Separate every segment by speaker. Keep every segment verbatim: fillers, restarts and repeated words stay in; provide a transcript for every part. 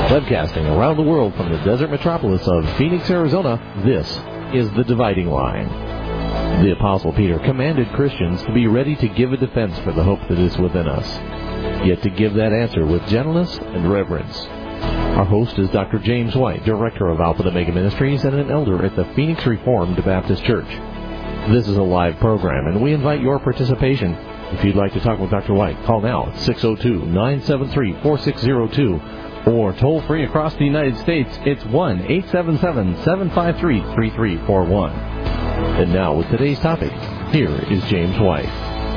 Speaker 1: Webcasting around the world from the desert metropolis of Phoenix, Arizona, this is The Dividing Line. The Apostle Peter commanded Christians to be ready to give a defense for the hope that is within us, yet to give that answer with gentleness and reverence. Our host is Doctor James White, Director of Alpha Omega Ministries and an elder at the Phoenix Reformed Baptist Church. This is a live program, and we invite your participation. If you'd like to talk with Doctor White, call now at six oh two, nine seven three, four six zero two. Or toll-free across the United States, it's one eight seven seven, seven five three, three three four one. And now, with today's topic, here is James White.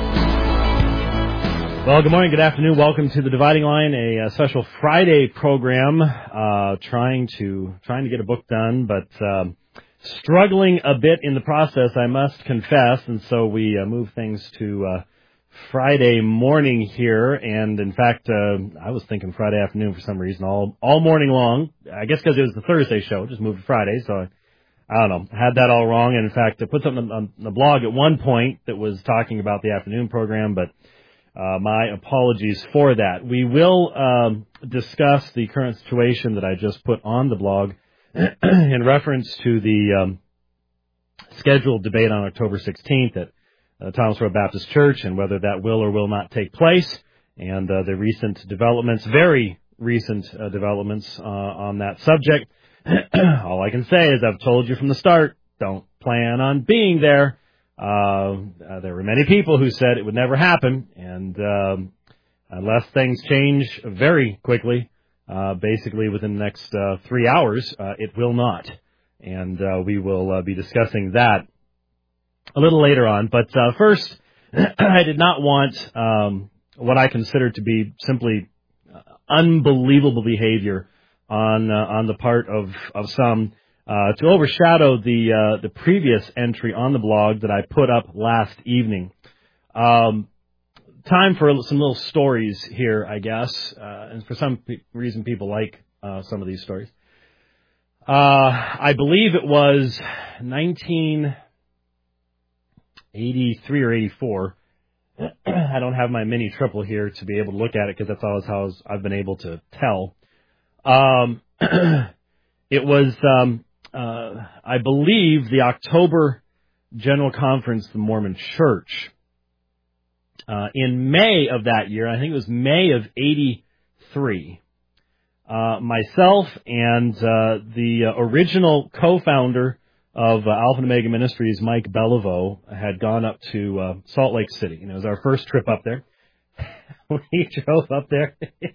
Speaker 2: Well, good morning, good afternoon. Welcome to The Dividing Line, a, a special Friday program, uh, trying to trying to get a book done, but um, struggling a bit in the process, I must confess, and so we uh, move things to Uh, Friday morning here, and in fact, uh, I was thinking Friday afternoon for some reason, all all morning long. I guess because it was the Thursday show, just moved to Friday, so I, I don't know, had that all wrong. And in fact, I put something on the blog at one point that was talking about the afternoon program, but uh, my apologies for that. We will um, discuss the current situation that I just put on the blog in reference to the um, scheduled debate on October sixteenth at Uh, Thomas Road Baptist Church, and whether that will or will not take place, and uh, the recent developments, very recent uh, developments uh, on that subject. All I can say is I've told you from the start, don't plan on being there. Uh, uh, there were many people who said it would never happen, and um, unless things change very quickly, uh, basically within the next uh, three hours, uh, it will not. And uh, we will uh, be discussing that a little later on, but uh, first, I did not want um, what I consider to be simply unbelievable behavior on uh, on the part of of some uh, to overshadow the uh, the previous entry on the blog that I put up last evening. Um, time for some little stories here, I guess, uh, and for some pe- reason, people like uh, some of these stories. Uh, I believe it was nineteen eighty-three or eighty-four. I don't have my mini triple here to be able to look at it because that's always how I've been able to tell. Um, it was, um, uh, I believe, the October General Conference of the Mormon Church. Uh, in May of that year, I think it was May of eighty-three, uh, myself and uh, the uh, original co-founder of uh, Alpha Omega Ministries, Mike Beliveau, had gone up to uh, Salt Lake City. And it was our first trip up there. We drove up there.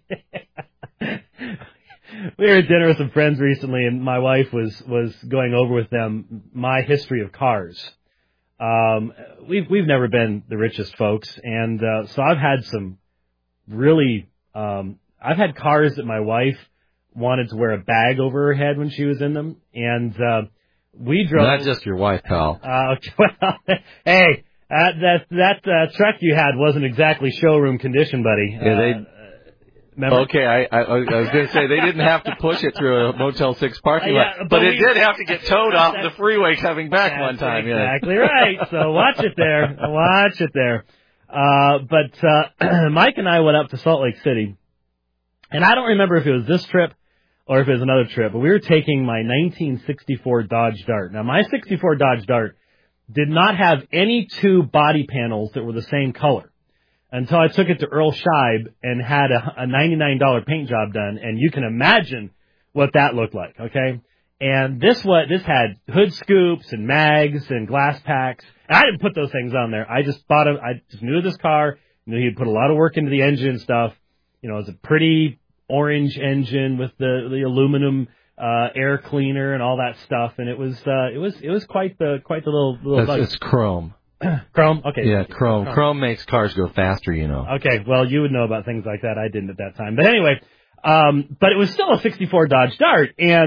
Speaker 2: We were at dinner with some friends recently, and my wife was, was going over with them my history of cars. Um, we've we've never been the richest folks, and uh, so I've had some really um, I've had cars that my wife wanted to wear a bag over her head when she was in them, and uh, we drove.
Speaker 3: Not just your wife, pal.
Speaker 2: Uh, well, hey, uh, that that uh, truck you had wasn't exactly showroom condition, buddy.
Speaker 3: Yeah, they.
Speaker 2: Uh,
Speaker 3: okay, I, I, I was going to say they didn't have to push it through a Motel six parking lot, uh, yeah, but, but it we, did have to get towed off the freeway coming back one time.
Speaker 2: Exactly
Speaker 3: yeah.
Speaker 2: right. So watch it there. Watch it there. Uh, but uh, Mike and I went up to Salt Lake City, and I don't remember if it was this trip or if it was another trip, but we were taking my nineteen sixty-four Dodge Dart. Now, my sixty-four Dodge Dart did not have any two body panels that were the same color until I took it to Earl Scheib and had a, a ninety-nine dollars paint job done, and you can imagine what that looked like, okay? And this what this had hood scoops and mags and glass packs, and I didn't put those things on there. I just bought it. I just knew this car, knew he'd put a lot of work into the engine and stuff. You know, it was a pretty orange engine with the, the aluminum uh, air cleaner and all that stuff, and it was uh, it was it was quite the quite the little little.
Speaker 3: It's, it's chrome.
Speaker 2: Chrome, okay.
Speaker 3: Yeah, chrome. chrome. Chrome makes cars go faster, you know.
Speaker 2: Okay, well, you would know about things like that. I didn't at that time, but anyway, um, but it was still a sixty-four Dodge Dart, and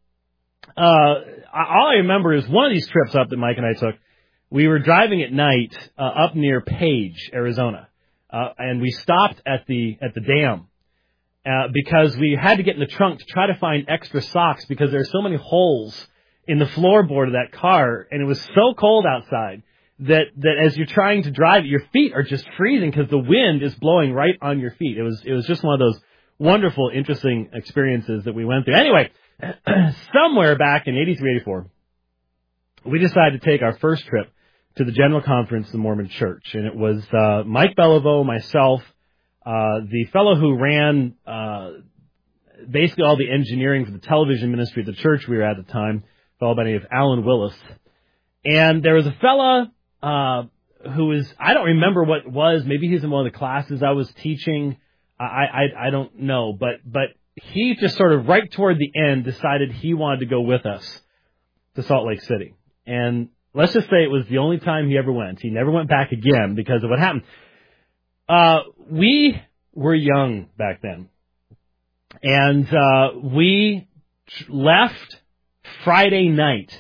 Speaker 2: uh, all I remember is one of these trips up that Mike and I took. We were driving at night uh, up near Page, Arizona, uh, and we stopped at the at the dam. Uh, because we had to get in the trunk to try to find extra socks because there are so many holes in the floorboard of that car, and it was so cold outside that that as you're trying to drive, your feet are just freezing because the wind is blowing right on your feet. It was it was just one of those wonderful, interesting experiences that we went through. Anyway, somewhere back in eighty-three, eighty-four, we decided to take our first trip to the General Conference of the Mormon Church. And it was uh, Mike Beliveau, myself, uh, the fellow who ran uh, basically all the engineering for the television ministry of the church we were at the time, a fellow by the name of Alan Willis. And there was a fella uh, who was, I don't remember what it was, maybe he's in one of the classes I was teaching, I, I, I don't know, but, but he just sort of right toward the end decided he wanted to go with us to Salt Lake City. And let's just say it was the only time he ever went. He never went back again because of what happened. Uh, we were young back then. And uh, we left Friday night.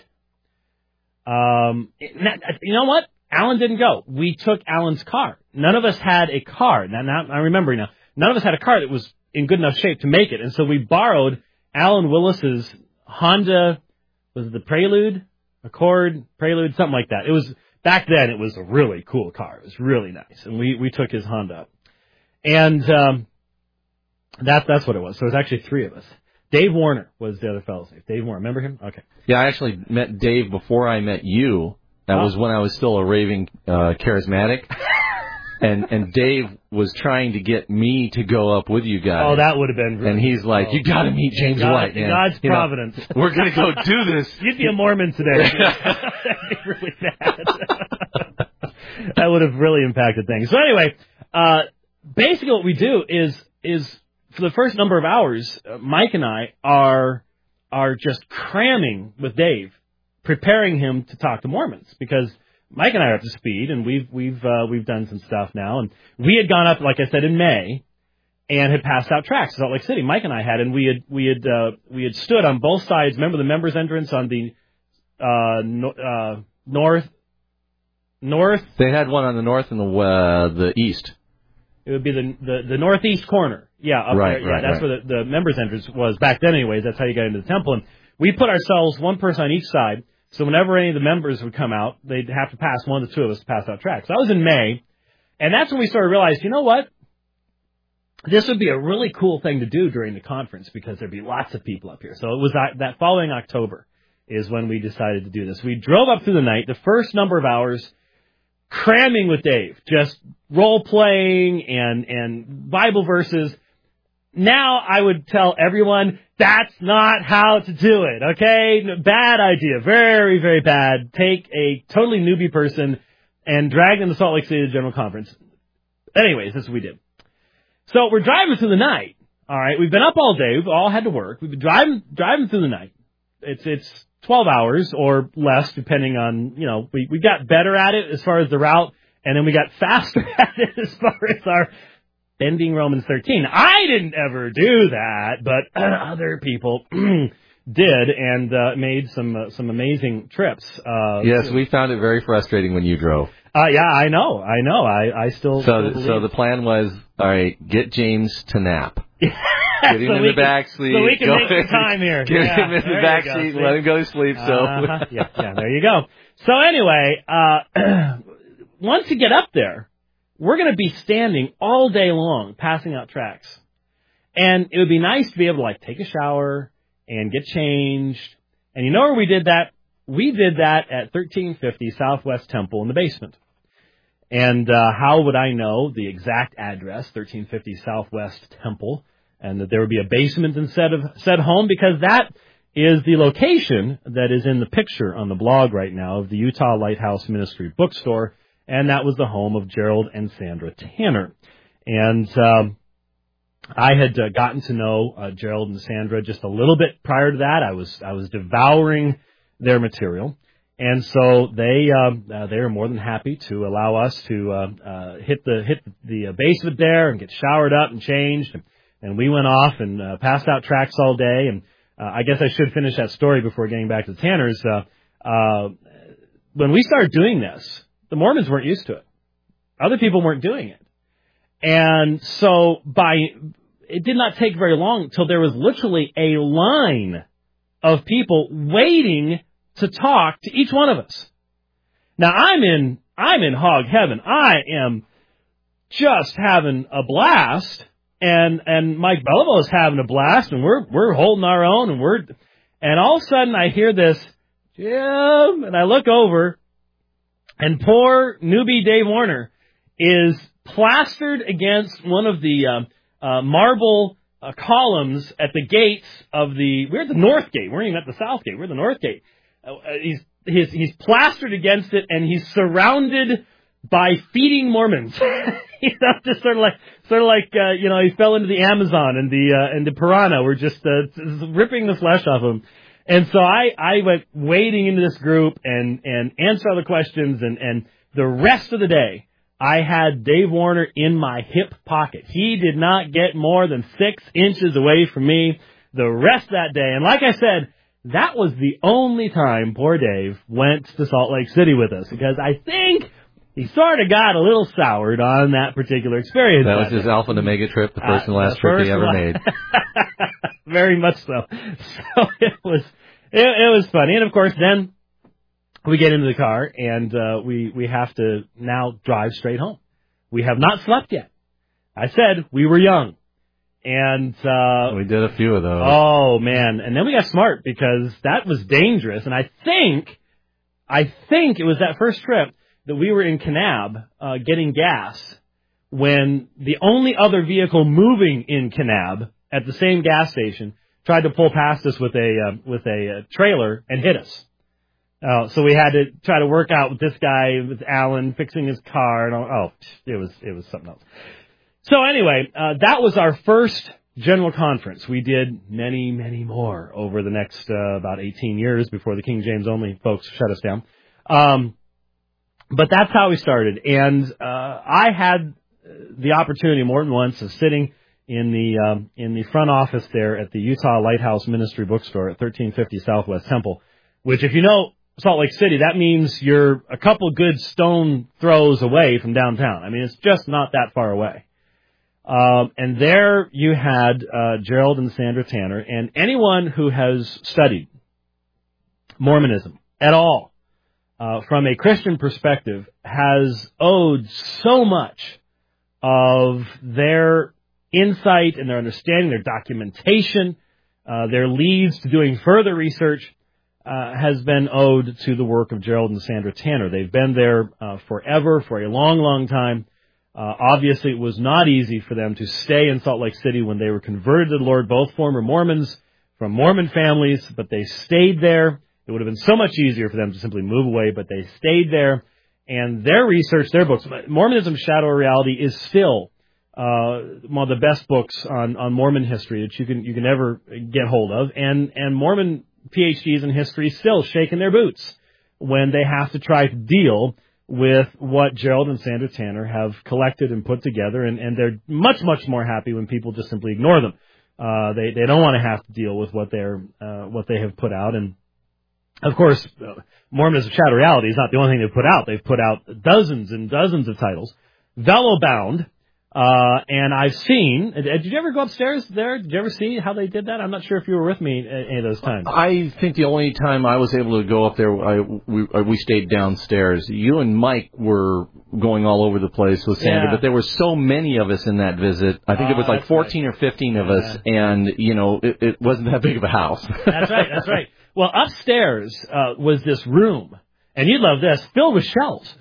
Speaker 2: Um, you know what? Alan didn't go. We took Alan's car. None of us had a car. Now, now I'm remembering now. None of us had a car that was in good enough shape to make it. And so we borrowed Alan Willis's Honda, was it the Prelude? Accord, Prelude, something like that. It was, back then it was a really cool car. It was really nice. And we, we took his Honda. And, um, that, that's what it was. So it was actually three of us. Dave Warner was the other fellow's name. Dave Warner. Remember him? Okay.
Speaker 3: Yeah, I actually met Dave before I met you. That oh. was when I was still a raving, uh, charismatic. And and Dave was trying to get me to go up with you guys.
Speaker 2: Oh, that would have been really
Speaker 3: And he's like,
Speaker 2: oh.
Speaker 3: you got to meet James
Speaker 2: God,
Speaker 3: White, man.
Speaker 2: God's
Speaker 3: you
Speaker 2: providence.
Speaker 3: Know, we're going to go do this.
Speaker 2: You'd be a Mormon today. That'd be really bad. That would have really impacted things. So anyway, uh, basically what we do is is for the first number of hours, uh, Mike and I are are just cramming with Dave, preparing him to talk to Mormons because Mike and I are up to speed, and we've we've uh, we've done some stuff now. And we had gone up, like I said, in May, and had passed out tracts in Salt Lake City. Mike and I had, and we had we had uh, we had stood on both sides. Remember the members' entrance on the uh, no, uh, north north.
Speaker 3: They had one on the north and the uh, the east.
Speaker 2: It would be the the, the northeast corner. Yeah, up
Speaker 3: right,
Speaker 2: there. Yeah,
Speaker 3: right,
Speaker 2: that's
Speaker 3: right.
Speaker 2: where the, the members' entrance was back then. Anyways, that's how you got into the temple. And we put ourselves one person on each side. So whenever any of the members would come out, they'd have to pass one of the two of us to pass out tracts. That was in May, and that's when we sort of realized, you know what? This would be a really cool thing to do during the conference because there'd be lots of people up here. So it was that, that following October is when we decided to do this. We drove up through the night, the first number of hours, cramming with Dave, just role-playing and, and Bible verses. Now I would tell everyone, that's not how to do it, okay? Bad idea. Very, very bad. Take a totally newbie person and drag them to Salt Lake City General Conference. Anyways, that's what we did. So we're driving through the night, all right? We've been up all day. We've all had to work. We've been driving driving through the night. It's it's twelve hours or less, depending on, you know, we, we got better at it as far as the route, and then we got faster at it as far as our bending Romans thirteen. I didn't ever do that, but other people did and uh, made some uh, some amazing trips. Uh,
Speaker 3: yes, we found it very frustrating when you drove.
Speaker 2: Uh, yeah, I know, I know. I, I still.
Speaker 3: So,
Speaker 2: still
Speaker 3: so the plan was, all right, get James to nap. Get him
Speaker 2: so
Speaker 3: in the back seat.
Speaker 2: So we can
Speaker 3: go
Speaker 2: make some time here.
Speaker 3: Get
Speaker 2: yeah,
Speaker 3: him in the back
Speaker 2: go,
Speaker 3: seat.
Speaker 2: see?
Speaker 3: Let him go to sleep. So.
Speaker 2: Uh-huh. yeah, yeah, there you go. So anyway, uh, once you get up there, we're going to be standing all day long, passing out tracts. And it would be nice to be able to, like, take a shower and get changed. And you know where we did that? We did that at thirteen fifty Southwest Temple in the basement. And uh, how would I know the exact address, thirteen fifty Southwest Temple, and that there would be a basement instead of said home? Because that is the location that is in the picture on the blog right now of the Utah Lighthouse Ministry bookstore. And that was the home of Gerald and Sandra Tanner. And um, I had uh, gotten to know uh, Gerald and Sandra just a little bit prior to that. I was I was devouring their material, and so they uh, uh, they were more than happy to allow us to uh, uh, hit the hit the uh, basement there and get showered up and changed. And, and we went off and uh, passed out tracts all day. And uh, I guess I should finish that story before getting back to the Tanners. Uh, uh, when we started doing this, the Mormons weren't used to it. Other people weren't doing it. And so by it did not take very long until there was literally a line of people waiting to talk to each one of us. Now I'm in I'm in hog heaven. I am just having a blast, and and Mike Bellamo is having a blast, and we're we're holding our own, and we're and all of a sudden I hear this, Jim, and I look over, and poor newbie Dave Warner is plastered against one of the uh, uh, marble uh, columns at the gates of the. We're at the north gate. We're not even at the south gate. We're at the north gate. Uh, he's he's he's plastered against it, and he's surrounded by feeding Mormons. You know, just sort of like sort of like uh, you know, he fell into the Amazon, and the uh, and the piranha were just uh, ripping the flesh off him. And so I, I went wading into this group and, and answered all the questions, and, and the rest of the day, I had Dave Warner in my hip pocket. He did not get more than six inches away from me the rest of that day. And like I said, that was the only time poor Dave went to Salt Lake City with us, because I think he sort of got a little soured on that particular experience.
Speaker 3: That was his Alpha and Omega trip, the first uh, and last trip he ever one. made.
Speaker 2: Very much so. So it was it, it was funny. And, of course, then we get into the car, and uh, we, we have to now drive straight home. We have not slept yet. I said we were young. And uh,
Speaker 3: we did a few of those.
Speaker 2: Oh, man. And then we got smart, because that was dangerous. And I think, I think it was that first trip that we were in Kanab uh, getting gas when the only other vehicle moving in Kanab at the same gas station tried to pull past us with a uh, with a uh, trailer and hit us. Uh, so we had to try to work out with this guy, with Alan, fixing his car. And all, oh, it was it was something else. So anyway, uh, that was our first general conference. We did many, many more over the next uh, about eighteen years before the King James only folks shut us down. Um, but that's how we started. And uh, I had the opportunity more than once of sitting in the um, in the front office there at the Utah Lighthouse Ministry Bookstore at thirteen fifty Southwest Temple, which, if you know Salt Lake City, that means you're a couple good stone throws away from downtown. I mean, it's just not that far away. Um, and there you had uh, Gerald and Sandra Tanner, and anyone who has studied Mormonism at all uh, from a Christian perspective has owed so much of their insight and their understanding, their documentation, uh, their leads to doing further research uh, has been owed to the work of Gerald and Sandra Tanner. They've been there uh, forever, for a long, long time. Uh, obviously, it was not easy for them to stay in Salt Lake City when they were converted to the Lord, both former Mormons from Mormon families, but they stayed there. It would have been so much easier for them to simply move away, but they stayed there. And their research, their books, Mormonism Shadow of Reality is still uh, one of the best books on, on Mormon history that you can you can ever get hold of. And, and Mormon PhDs in history still shaking their boots when they have to try to deal with what Gerald and Sandra Tanner have collected and put together, and, and they're much, much more happy when people just simply ignore them. Uh, they they don't want to have to deal with what they're uh, what they have put out. And of course, uh, Mormonism Shadow Reality is not the only thing they've put out. They've put out dozens and dozens of titles, velo-bound. Uh, and I've seen, did you ever go upstairs there? Did you ever see how they did that? I'm not sure if you were with me at any of those times.
Speaker 3: I think the only time I was able to go up there, I, we, we stayed downstairs. You and Mike were going all over the place with Sandra, yeah. But there were so many of us in that visit. I think uh, it was like fourteen right. or fifteen of yeah. us, and, you know, it, it wasn't that big of a house.
Speaker 2: That's right, that's right. Well, upstairs uh, was this room, and you'd love this, filled with shelves.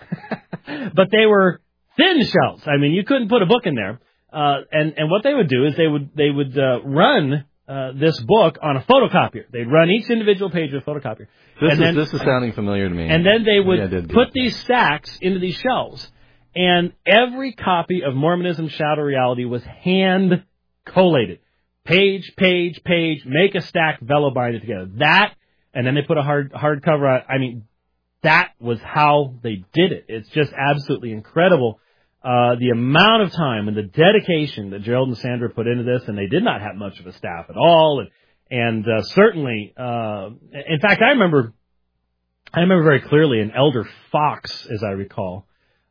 Speaker 2: But they were thin shelves. I mean, you couldn't put a book in there. Uh, and, and what they would do is they would they would uh, run uh, this book on a photocopier. They'd run each individual page with a photocopier.
Speaker 3: This,
Speaker 2: and
Speaker 3: is,
Speaker 2: then,
Speaker 3: this is sounding familiar to me.
Speaker 2: And then they would
Speaker 3: yeah,
Speaker 2: put these stacks into these shelves. And every copy of Mormonism Shadow Reality was hand collated. Page, page, page, make a stack, velo bind it together. That, and then they put a hard hardcover on. I mean, that was how they did it. It's just absolutely incredible. Uh, the amount of time and the dedication that Gerald and Sandra put into this, and they did not have much of a staff at all. And, and uh, certainly, uh, in fact, I remember, I remember very clearly an Elder Fox, as I recall,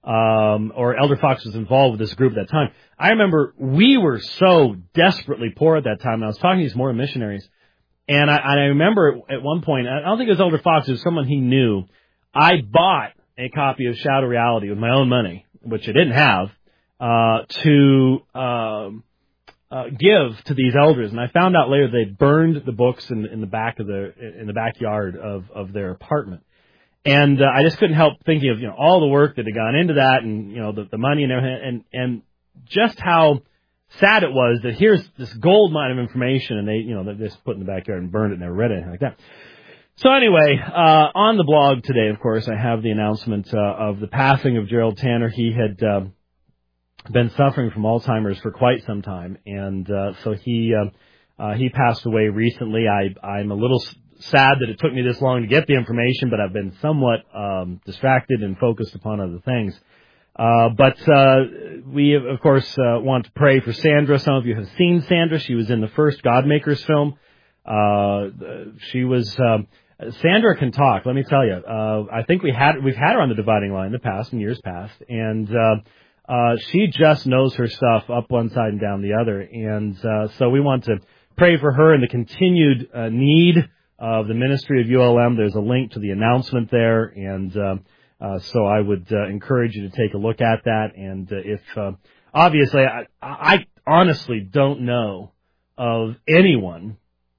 Speaker 2: um, or Elder Fox was involved with this group at that time. I remember we were so desperately poor at that time. And I was talking to these Mormon missionaries, and I, I remember at one point, I don't think it was Elder Fox, it was someone he knew. I bought a copy of Shadow Reality with my own money, which I didn't have, uh, to, um, uh, give to these elders. And I found out later they burned the books in, in the back of the in the backyard of, of their apartment. And uh, I just couldn't help thinking of, you know, all the work that had gone into that, and, you know, the, the money and everything, and and just how sad it was that here's this gold mine of information, and they, you know, they just put it in the backyard and burned it, and never read anything like that. So anyway, uh, on the blog today, of course, I have the announcement uh, of the passing of Gerald Tanner. He had uh, been suffering from Alzheimer's for quite some time, and uh, so he uh, uh, he passed away recently. I, I'm a little sad that it took me this long to get the information, but I've been somewhat um, distracted and focused upon other things. Uh, but uh, we, of course, uh, want to pray for Sandra. Some of you have seen Sandra. She was in the first Godmakers film. Uh, she was... Um, Sandra can talk, let me tell you. Uh, I think we had, we've had her on the Dividing Line in the past, in years past, and uh, uh, she just knows her stuff up one side and down the other. And uh, so we want to pray for her and the continued uh, need of the ministry of U L M. There's a link to the announcement there, and uh, uh, so I would uh, encourage you to take a look at that. And uh, if, uh, obviously, I, I honestly don't know of anyone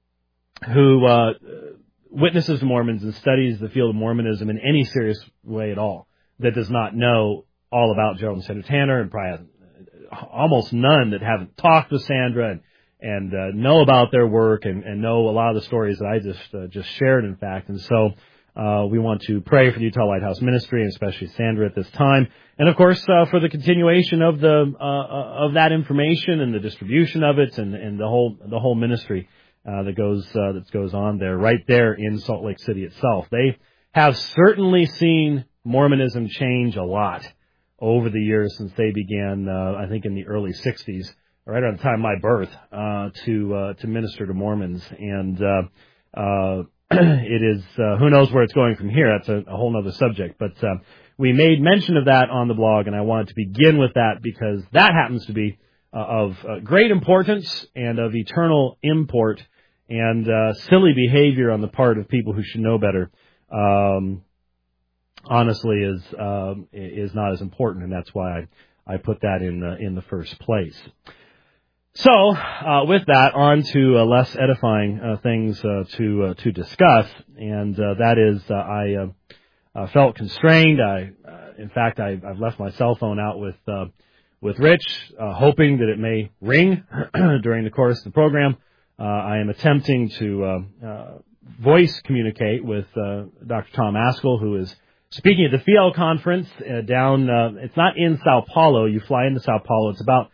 Speaker 2: who... Uh, witnesses to Mormons and studies the field of Mormonism in any serious way at all that does not know all about Gerald and Sandra Tanner, and probably almost none that haven't talked with Sandra and, and uh, know about their work and, and know a lot of the stories that I just uh, just shared, in fact. And so uh, we want to pray for the Utah Lighthouse Ministry, and especially Sandra at this time. And, of course, uh, for the continuation of the uh, of that information and the distribution of it and, and the whole the whole ministry Uh, that goes uh, that goes on there, right there in Salt Lake City itself. They have certainly seen Mormonism change a lot over the years since they began, uh, I think, in the early sixties, right around the time of my birth, uh, to uh, to minister to Mormons. And uh, uh, it is uh, who knows where it's going from here. That's a, a whole other subject. But uh, we made mention of that on the blog, and I wanted to begin with that because that happens to be uh, of uh, great importance and of eternal import. And uh, silly behavior on the part of people who should know better, um, honestly, is uh, is not as important, and that's why I, I put that in uh, in the first place. So, uh, with that, on to uh, less edifying uh, things uh, to uh, to discuss, and uh, that is, uh, I uh, uh, felt constrained. I, uh, in fact, I, I've left my cell phone out with uh, with Rich, uh, hoping that it may ring during the course of the program. Uh, I am attempting to uh, uh, voice communicate with uh, Doctor Tom Askell, who is speaking at the F I E L conference uh, down, uh, it's not in Sao Paulo. You fly into Sao Paulo. It's about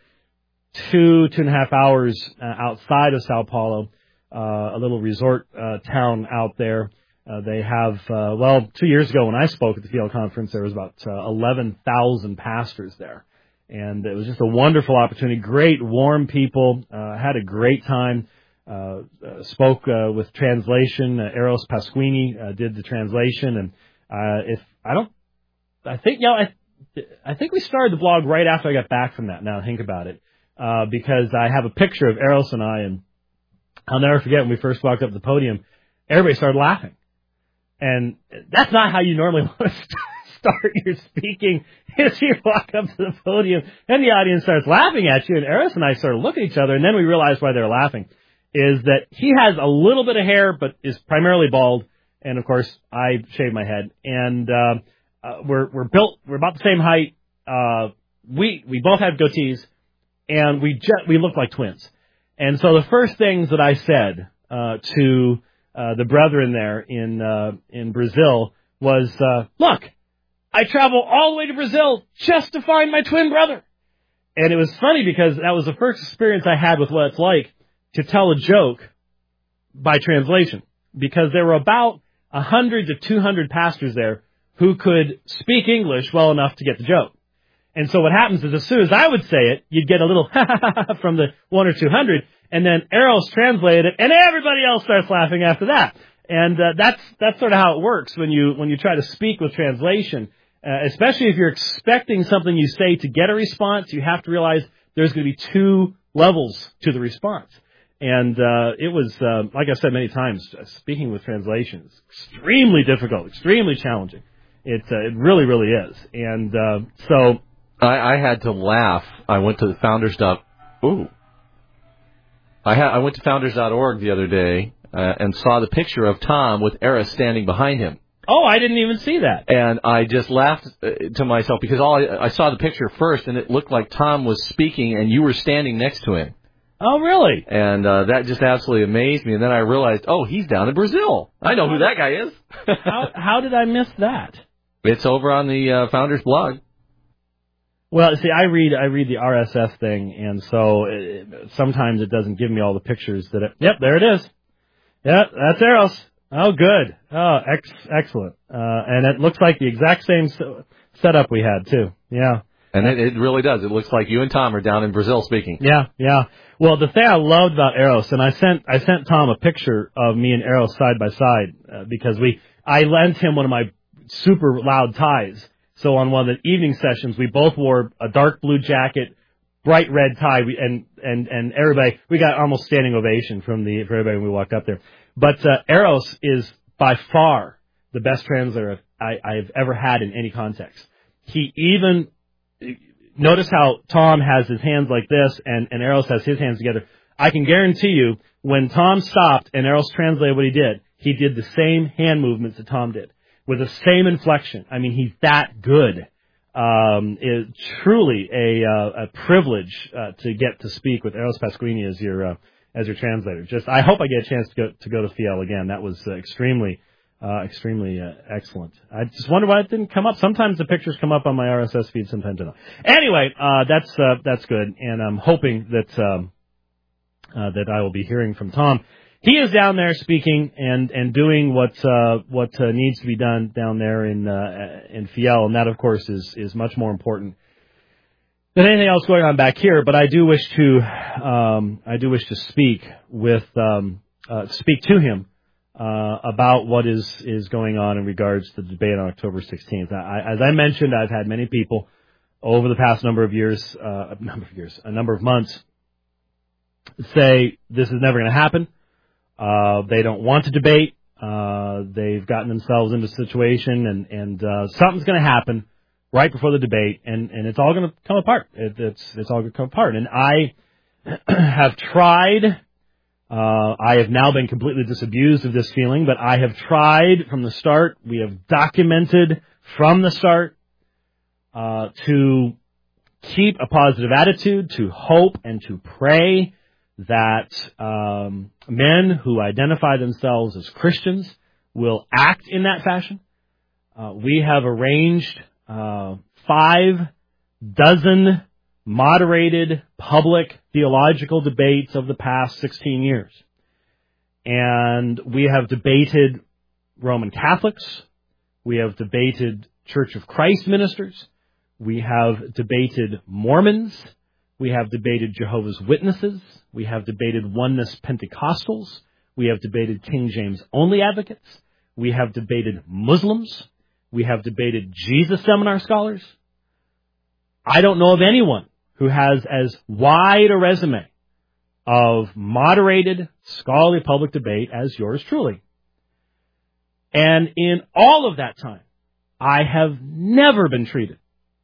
Speaker 2: two, two and a half hours uh, outside of Sao Paulo, uh, a little resort uh, town out there. Uh, they have, uh, well, two years ago when I spoke at the F I E L conference, there was about uh, eleven thousand pastors there. And it was just a wonderful opportunity. Great, warm people. Uh, had a great time. Uh, uh, spoke uh, with translation. Uh, Eros Pasquini uh, did the translation, and uh, if I don't, I think, you know, I, I think we started the blog right after I got back from that. Now I think about it, uh, because I have a picture of Eros and I, and I'll never forget when we first walked up to the podium, everybody started laughing, and that's not how you normally want to start your speaking. As you walk up to the podium, and the audience starts laughing at you, and Eros and I sort of look at each other, and then we realize why they're laughing. Is that he has a little bit of hair, but is primarily bald, and of course I shave my head. And uh, uh, we're we're built, we're about the same height. Uh, we we both have goatees, and we just, we look like twins. And so the first things that I said uh, to uh, the brethren there in uh, in Brazil was, uh, "Look, I travel all the way to Brazil just to find my twin brother." And it was funny because that was the first experience I had with what it's like to tell a joke by translation, because there were about one hundred to two hundred pastors there who could speak English well enough to get the joke. And so what happens is as soon as I would say it, you'd get a little from the one or two hundred, and then Eros translated it, and everybody else starts laughing after that. And uh, that's that's sort of how it works when you when you try to speak with translation, uh, especially if you're expecting something you say to get a response. You have to realize there's going to be two levels to the response. And uh, it was, uh, like I've said many times, uh, speaking with translation is extremely difficult, extremely challenging. It uh, it really, really is. And uh, so
Speaker 3: I, I had to laugh. I went to the founder stuff. Ooh, I, ha- I went to founders dot org the other day uh, and saw the picture of Tom with Eros standing behind him.
Speaker 2: Oh, I didn't even see that.
Speaker 3: And I just laughed uh, to myself because all I, I saw the picture first, and it looked like Tom was speaking, and you were standing next to him.
Speaker 2: Oh, really?
Speaker 3: And uh, that just absolutely amazed me. And then I realized, oh, he's down in Brazil. I know who that guy is.
Speaker 2: how, how did I miss that?
Speaker 3: It's over on the uh, Founders blog.
Speaker 2: Well, see, I read I read the R S S thing, and so it, sometimes it doesn't give me all the pictures that it... Yep, there it is. Yep, that's Eros. Oh, good. Oh, ex- excellent. Uh, and it looks like the exact same setup we had, too. Yeah.
Speaker 3: And it, it really does. It looks like you and Tom are down in Brazil speaking.
Speaker 2: Yeah, yeah. Well, the thing I loved about Eros, and I sent I sent Tom a picture of me and Eros side by side uh, because we I lent him one of my super loud ties. So on one of the evening sessions, we both wore a dark blue jacket, bright red tie, we, and and and everybody we got almost standing ovation from the for everybody when we walked up there. But uh, Eros is by far the best translator I, I've ever had in any context. He even, notice how Tom has his hands like this and, and Eros has his hands together. I can guarantee you, when Tom stopped and Eros translated what he did, he did the same hand movements that Tom did, with the same inflection. I mean, he's that good. Um, it's truly a, uh, a privilege uh, to get to speak with Eros Pasquini as your... Uh, as your translator. Just, I hope I get a chance to go to go to Fiel again. That was uh, extremely, uh, extremely uh, excellent. I just wonder why it didn't come up. Sometimes the pictures come up on my R S S feed, sometimes not. Anyway, uh, that's uh, that's good, and I'm hoping that um, uh, that I will be hearing from Tom. He is down there speaking and and doing what uh, what uh, needs to be done down there in uh, in Fiel, and that of course is is much more important than anything else going on back here. But I do wish to, um, I do wish to speak with, um, uh, speak to him uh, about what is is going on in regards to the debate on October sixteenth. I, as I mentioned, I've had many people over the past number of years, uh, a number of years, a number of months, say this is never going to happen. Uh, they don't want to debate. Uh, they've gotten themselves into a situation, and and uh, something's going to happen right before the debate, and, and it's all going to come apart. It, it's it's all going to come apart. And I have tried, uh, I have now been completely disabused of this feeling, but I have tried from the start, we have documented from the start, uh, to keep a positive attitude, to hope and to pray that um, men who identify themselves as Christians will act in that fashion. Uh, we have arranged Uh, five dozen moderated public theological debates of the past sixteen years. And we have debated Roman Catholics. We have debated Church of Christ ministers. We have debated Mormons. We have debated Jehovah's Witnesses. We have debated Oneness Pentecostals. We have debated King James only advocates. We have debated Muslims. We have debated Jesus seminar scholars. I don't know of anyone who has as wide a resume of moderated, scholarly public debate as yours truly. And in all of that time, I have never been treated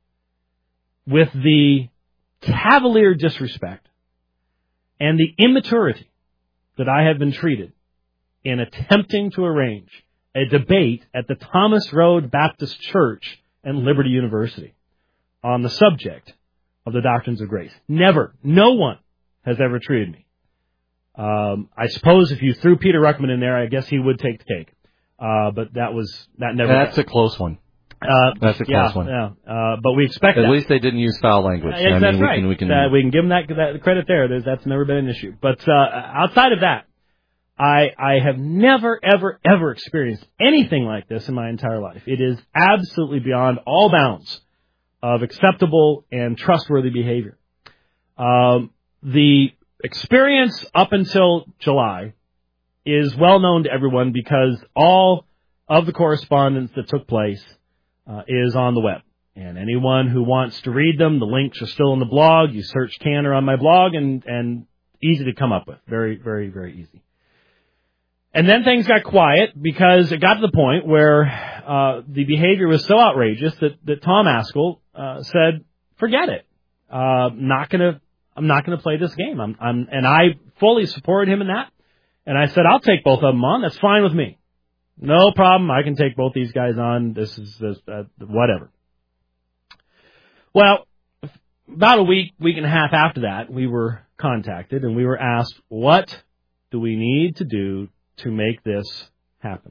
Speaker 2: with the cavalier disrespect and the immaturity that I have been treated in attempting to arrange a debate at the Thomas Road Baptist Church and Liberty University on the subject of the doctrines of grace. Never. No one has ever treated me. Um, I suppose if you threw Peter Ruckman in there, I guess he would take the cake. Uh, but that was, that never...
Speaker 3: That's got. a close one.
Speaker 2: Uh,
Speaker 3: That's a close
Speaker 2: yeah,
Speaker 3: one.
Speaker 2: Yeah, uh, but we expect
Speaker 3: At
Speaker 2: that.
Speaker 3: least they didn't use foul language.
Speaker 2: Uh, yes,
Speaker 3: I mean,
Speaker 2: that's
Speaker 3: we
Speaker 2: right.
Speaker 3: Can, we, can...
Speaker 2: Uh, we can give them that, that credit there. There's, that's never been an issue. But uh, outside of that, I, I have never, ever, ever experienced anything like this in my entire life. It is absolutely beyond all bounds of acceptable and trustworthy behavior. Um, the experience up until July is well known to everyone because all of the correspondence that took place uh, is on the web. And anyone who wants to read them, the links are still in the blog. You search Tanner on my blog, and, and easy to come up with. Very, very, very easy. And then things got quiet because it got to the point where uh, the behavior was so outrageous that, that Tom Ascol uh, said, forget it. Uh, not gonna, I'm not going to play this game. I'm, I'm, and I fully supported him in that. And I said, I'll take both of them on. That's fine with me. No problem. I can take both these guys on. This is this, uh, whatever. Well, about a week, week and a half after that, we were contacted and we were asked, what do we need to do to make this happen?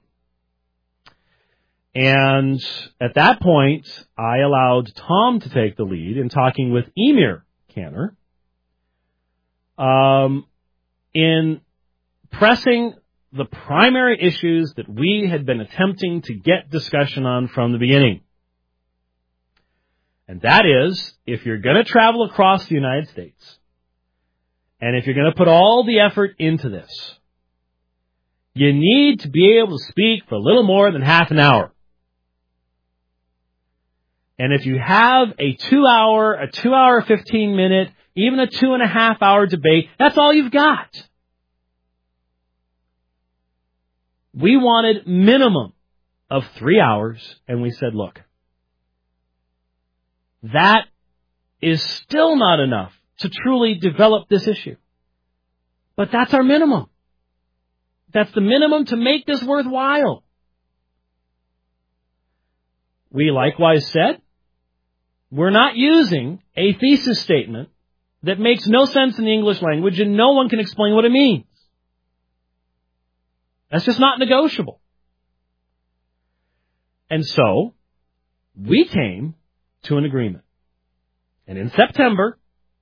Speaker 2: And at that point, I allowed Tom to take the lead in talking with Emir Canner um, in pressing the primary issues that we had been attempting to get discussion on from the beginning. And that is, if you're going to travel across the United States, and if you're going to put all the effort into this, you need to be able to speak for a little more than half an hour. And if you have a two-hour, a two-hour, fifteen-minute, even a two-and-a-half-hour debate, that's all you've got. We wanted minimum of three hours, and we said, look, that is still not enough to truly develop this issue. But that's our minimum. That's the minimum to make this worthwhile. We likewise said, we're not using a thesis statement that makes no sense in the English language and no one can explain what it means. That's just not negotiable. And so, we came to an agreement. And in September,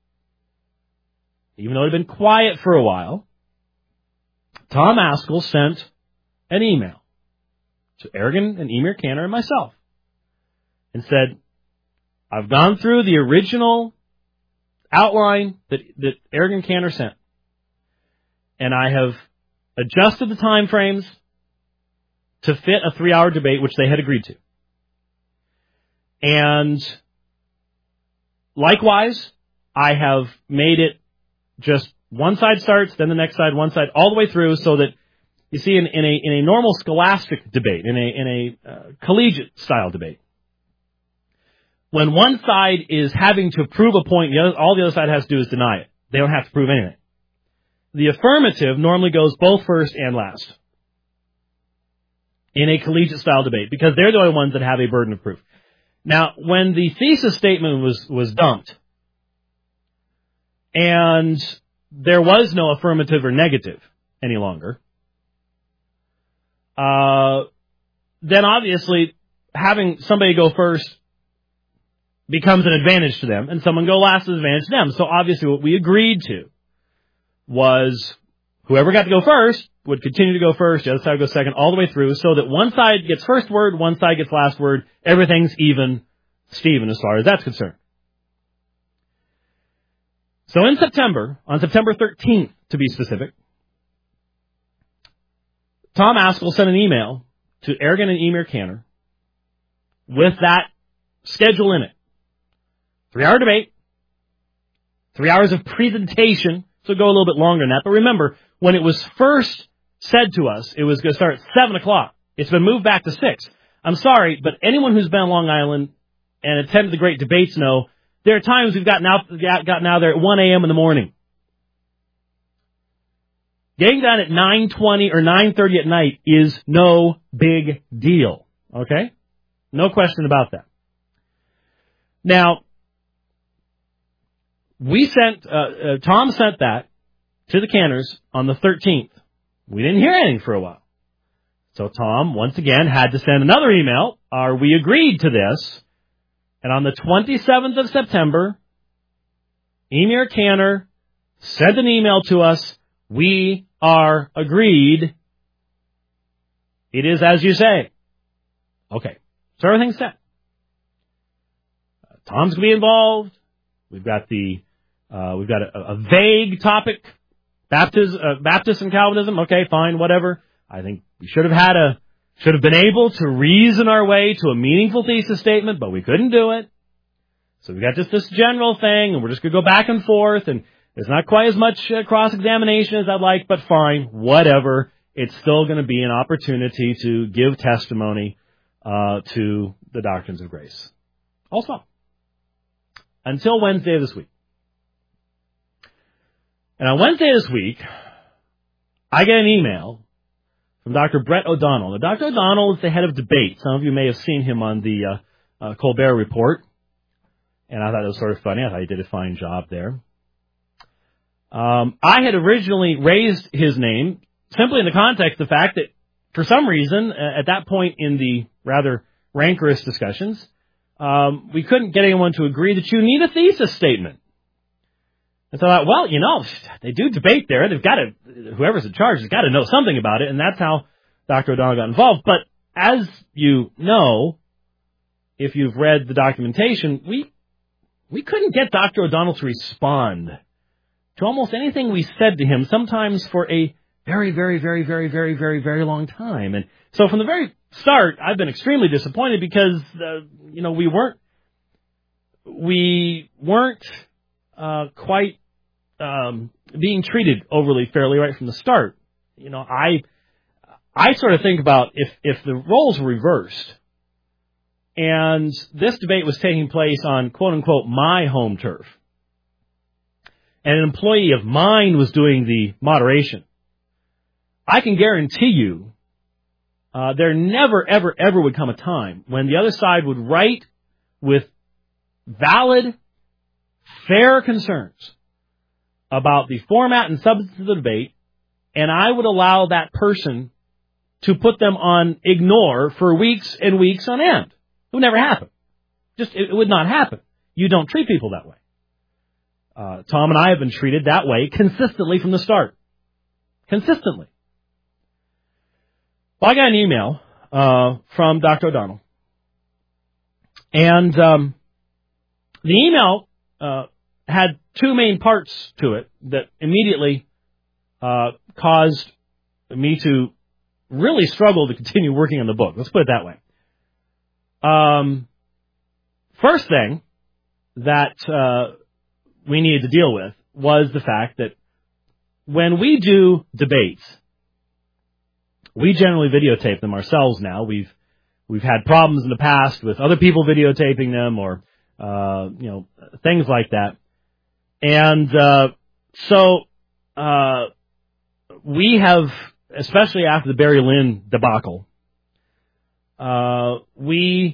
Speaker 2: even though it had been quiet for a while, Tom Askell sent an email to Ergen and Emir Canner and myself and said, I've gone through the original outline that, that Ergen Canner sent, and I have adjusted the time frames to fit a three-hour debate, which they had agreed to. And likewise, I have made it just one side starts, then the next side, one side, all the way through, so that you see in, in a in a normal scholastic debate, in a in a uh, collegiate style debate, when one side is having to prove a point, the other, all the other side has to do is deny it. They don't have to prove anything. The affirmative normally goes both first and last in a collegiate style debate, because they're the only ones that have a burden of proof. Now, when the thesis statement was, was dumped, and there was no affirmative or negative any longer, uh, then obviously having somebody go first becomes an advantage to them, and someone go last is an advantage to them. So obviously what we agreed to was whoever got to go first would continue to go first, the other side would go second, all the way through, so that one side gets first word, one side gets last word, everything's even, Steven, as far as that's concerned. So in September, on September thirteenth, to be specific, Tom Askell sent an email to Ergen and Emir Canner with that schedule in it. Three-hour debate, three hours of presentation, so go a little bit longer than that. But remember, when it was first said to us, it was going to start at seven o'clock. It's been moved back to six. I'm sorry, but anyone who's been on Long Island and attended the great debates know there are times we've gotten out, gotten out there at one a.m. in the morning. Getting done at nine twenty or nine thirty at night is no big deal. Okay? No question about that. Now, we sent, uh, uh, Tom sent that to the Canners on the thirteenth. We didn't hear anything for a while. So Tom, once again, had to send another email. Are we agreed to this? And on the twenty-seventh of September, Emir Canner sent an email to us. We are agreed. It is as you say. Okay. So everything's set. Uh, Tom's going to be involved. We've got the, uh, we've got a, a vague topic. Baptist, uh, Baptist and Calvinism. Okay, fine, whatever. I think we should have had a, should have been able to reason our way to a meaningful thesis statement, but we couldn't do it. So we got just this general thing, and we're just going to go back and forth, and there's not quite as much uh, cross-examination as I'd like, but fine, whatever. It's still going to be an opportunity to give testimony uh, to the doctrines of grace. Also, until Wednesday of this week. And on Wednesday this week, I get an email from Doctor Brett O'Donnell. Now, Doctor O'Donnell is the head of debate. Some of you may have seen him on the uh, uh, Colbert Report. And I thought it was sort of funny. I thought he did a fine job there. Um, I had originally raised his name simply in the context of the fact that, for some reason, uh, at that point in the rather rancorous discussions, um, we couldn't get anyone to agree that you need a thesis statement. And so I thought, well, you know, they do debate there. They've got to, whoever's in charge has got to know something about it, and that's how Doctor O'Donnell got involved. But as you know, if you've read the documentation, we we couldn't get Doctor O'Donnell to respond to almost anything we said to him, sometimes for a very, very, very, very, very, very, very long time. And so from the very start, I've been extremely disappointed because, uh, you know, we weren't, we weren't uh, quite um, being treated overly fairly right from the start. You know, I, I sort of think about if, if the roles were reversed and this debate was taking place on, quote unquote, my home turf, and an employee of mine was doing the moderation, I can guarantee you uh, there never, ever, ever would come a time when the other side would write with valid, fair concerns about the format and substance of the debate, and I would allow that person to put them on ignore for weeks and weeks on end. It would never happen. Just, it would not happen. You don't treat people that way. Uh, Tom and I have been treated that way consistently from the start. Consistently. Well, I got an email uh, from Doctor O'Donnell. And um, the email uh, had two main parts to it that immediately uh, caused me to really struggle to continue working on the book. Let's put it that way. Um, first thing that uh, we needed to deal with was the fact that when we do debates, we generally videotape them ourselves now. We've we've had problems in the past with other people videotaping them or uh, you know things like that, and uh, so uh, we have, especially after the Barry Lynn debacle, uh, we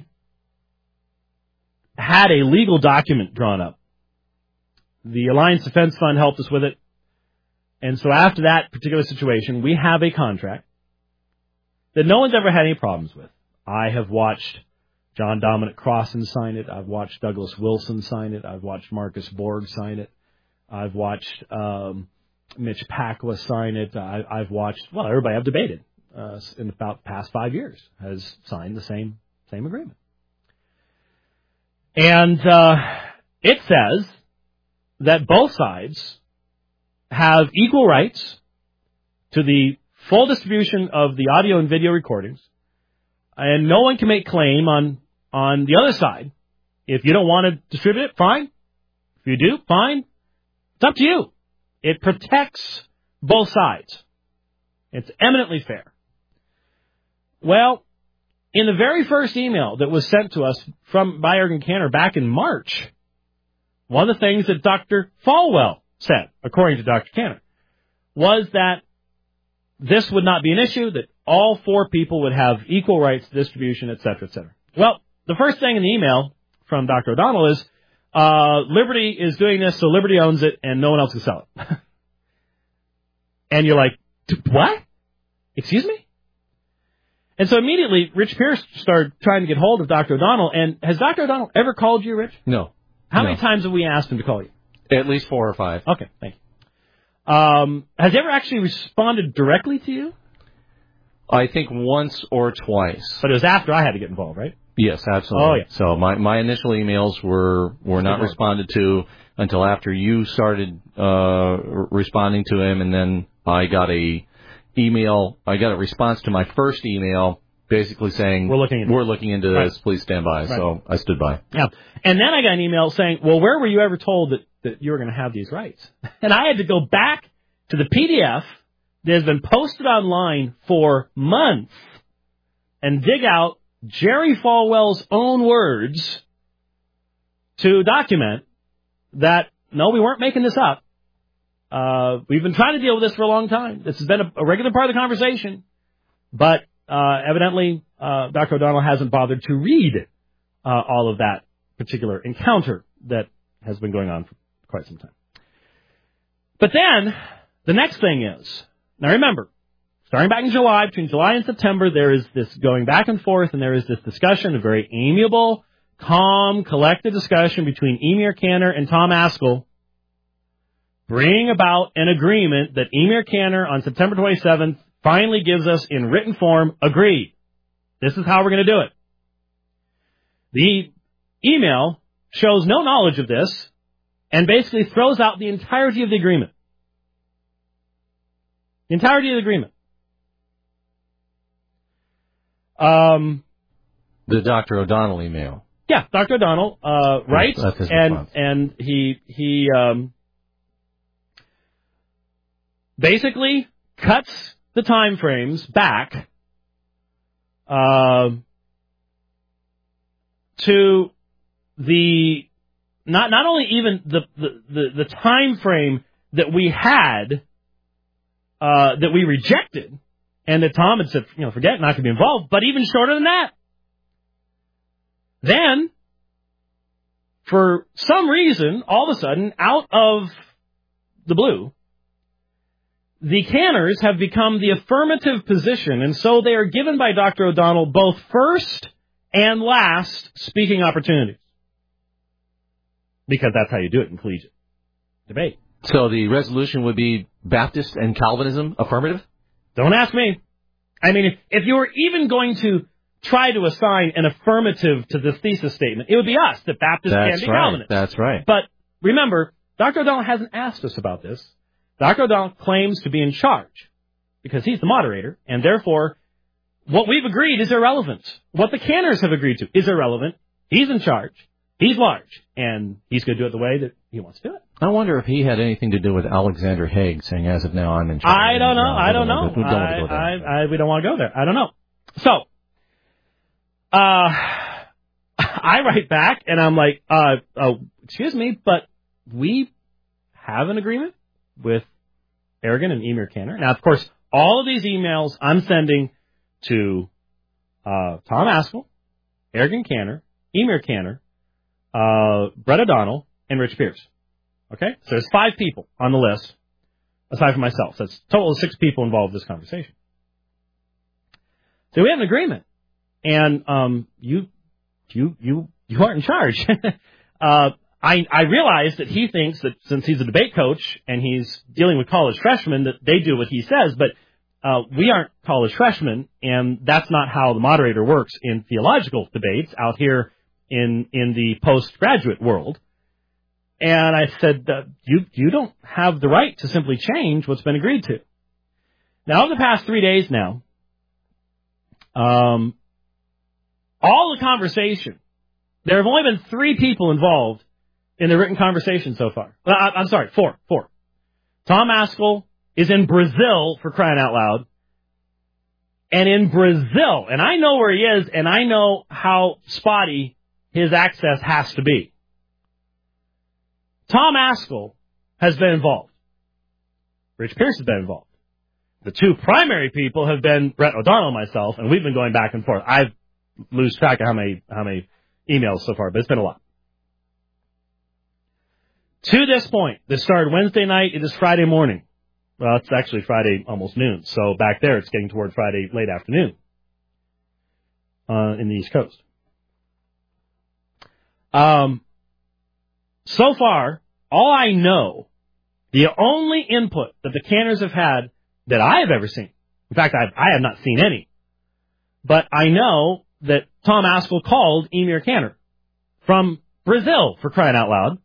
Speaker 2: had a legal document drawn up. The Alliance Defense Fund helped us with it. And so after that particular situation, we have a contract that no one's ever had any problems with. I have watched John Dominic Crossan sign it. I've watched Douglas Wilson sign it. I've watched Marcus Borg sign it. I've watched um, Mitch Pacwa sign it. I, I've watched, well, everybody I've debated uh, in about the past five years has signed the same same agreement. And uh, it says that both sides have equal rights to the full distribution of the audio and video recordings, and no one can make claim on, on the other side. If you don't want to distribute it, fine. If you do, fine. It's up to you. It protects both sides. It's eminently fair. Well, in the very first email that was sent to us from by Jürgen Kanter back in March, one of the things that Doctor Falwell said, according to Doctor Kanter, was that this would not be an issue, that all four people would have equal rights to distribution, et cetera, et cetera. Well, the first thing in the email from Doctor O'Donnell is, uh, Liberty is doing this, so Liberty owns it, and no one else can sell it. And you're like, what? Excuse me? And so immediately, Rich Pierce started trying to get hold of Doctor O'Donnell, and has Doctor O'Donnell ever called you, Rich?
Speaker 3: No.
Speaker 2: How
Speaker 3: no.
Speaker 2: many times have we asked him to call you?
Speaker 3: At least four or five.
Speaker 2: Okay, thank you. Um, has he ever actually responded directly to you?
Speaker 3: I think once or twice.
Speaker 2: But it was after I had to get involved, right?
Speaker 3: Yes, absolutely.
Speaker 2: Oh, yeah.
Speaker 3: So my, my initial emails were, were not responded to until after you started uh, responding to him, and then I got a email. I got a response to my first email, basically saying
Speaker 2: we're looking into,
Speaker 3: we're looking into this.
Speaker 2: Right.
Speaker 3: Please stand by. Right. So I stood by.
Speaker 2: Yeah, and then I got an email saying, "Well, where were you ever told that, that you were going to have these rights?" And I had to go back to the P D F that has been posted online for months and dig out Jerry Falwell's own words to document that no, we weren't making this up. Uh, we've been trying to deal with this for a long time. This has been a, a regular part of the conversation. But uh, evidently, uh, Doctor O'Donnell hasn't bothered to read uh, all of that particular encounter that has been going on for quite some time. But then, the next thing is, now remember, starting back in July, between July and September, there is this going back and forth, and there is this discussion, a very amiable, calm, collected discussion between Emir Canner and Tom Askell, bringing about an agreement that Emir Canner on September twenty-seventh finally gives us in written form, agreed. This is how we're going to do it. The email shows no knowledge of this and basically throws out the entirety of the agreement. The entirety of the agreement. Um,
Speaker 3: the Doctor O'Donnell email.
Speaker 2: Yeah, Doctor O'Donnell uh, writes,
Speaker 3: that's his
Speaker 2: and
Speaker 3: response.
Speaker 2: and he he um, basically cuts the time frames back uh, to the not not only even the the, the, the time frame that we had uh, that we rejected, and that Tom had said, you know, forget, not going to be involved, but even shorter than that. Then, for some reason, all of a sudden, out of the blue, the Canners have become the affirmative position, and so they are given by Doctor O'Donnell both first and last speaking opportunities. Because that's how you do it in collegiate debate.
Speaker 3: So the resolution would be Baptist and Calvinism affirmative?
Speaker 2: Don't ask me. I mean, if, if you were even going to try to assign an affirmative to this thesis statement, it would be us, that Baptists
Speaker 3: That's
Speaker 2: can be
Speaker 3: right.
Speaker 2: Calvinists.
Speaker 3: That's right.
Speaker 2: But remember, Doctor O'Donnell hasn't asked us about this. Doctor O'Donnell claims to be in charge because he's the moderator, and therefore, what we've agreed is irrelevant. What the Canners have agreed to is irrelevant. He's in charge. He's large, and he's going to do it the way that he wants to do it.
Speaker 3: I wonder if he had anything to do with Alexander Haig saying, as of now, I'm in charge.
Speaker 2: I don't know.
Speaker 3: No,
Speaker 2: I don't know.
Speaker 3: We don't want to go there.
Speaker 2: I, I, I, we don't want to go there. I don't know. So, uh, I write back, and I'm like, uh, oh, excuse me, but we have an agreement with Ergen and Emir Canner. Now, of course, all of these emails I'm sending to uh, Tom Askell, Ergen Canner, Emir Canner, uh, Brett O'Donnell, and Rich Pierce. Okay? So there's five people on the list, aside from myself. So it's a total of six people involved in this conversation. So we have an agreement. And um, you you, you, you aren't in charge. uh, I, I realize that he thinks that since he's a debate coach and he's dealing with college freshmen, that they do what he says, but uh, we aren't college freshmen, and that's not how the moderator works in theological debates out here in in the postgraduate world. And I said, uh, you you don't have the right to simply change what's been agreed to. Now, over the past three days now, um, all the conversation, there have only been three people involved in the written conversation so far. Uh, I'm sorry, four, four. Tom Askell is in Brazil, for crying out loud. And in Brazil, and I know where he is, and I know how spotty his access has to be. Tom Askell has been involved. Rich Pierce has been involved. The two primary people have been Brett O'Donnell and myself, and we've been going back and forth. I lose track of how many how many emails so far, but it's been a lot. To this point, this started Wednesday night. It is Friday morning. Well, it's actually Friday almost noon. So back there, it's getting toward Friday late afternoon uh, in the East Coast. Um, so far, all I know, the only input that the Canners have had that I have ever seen, in fact, I've, I have not seen any, but I know that Tom Askell called Emir Canner from Brazil, for crying out loud.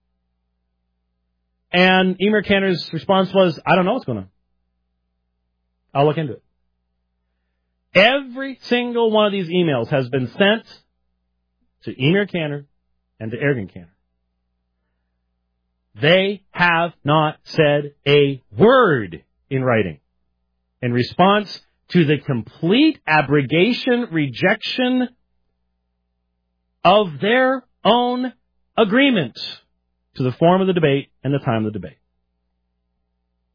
Speaker 2: And Emir Canner's response was, I don't know what's going on. I'll look into it. Every single one of these emails has been sent to Emir Canner and to Ergen Canner. They have not said a word in writing in response to the complete abrogation, rejection of their own agreement to the form of the debate and the time of the debate.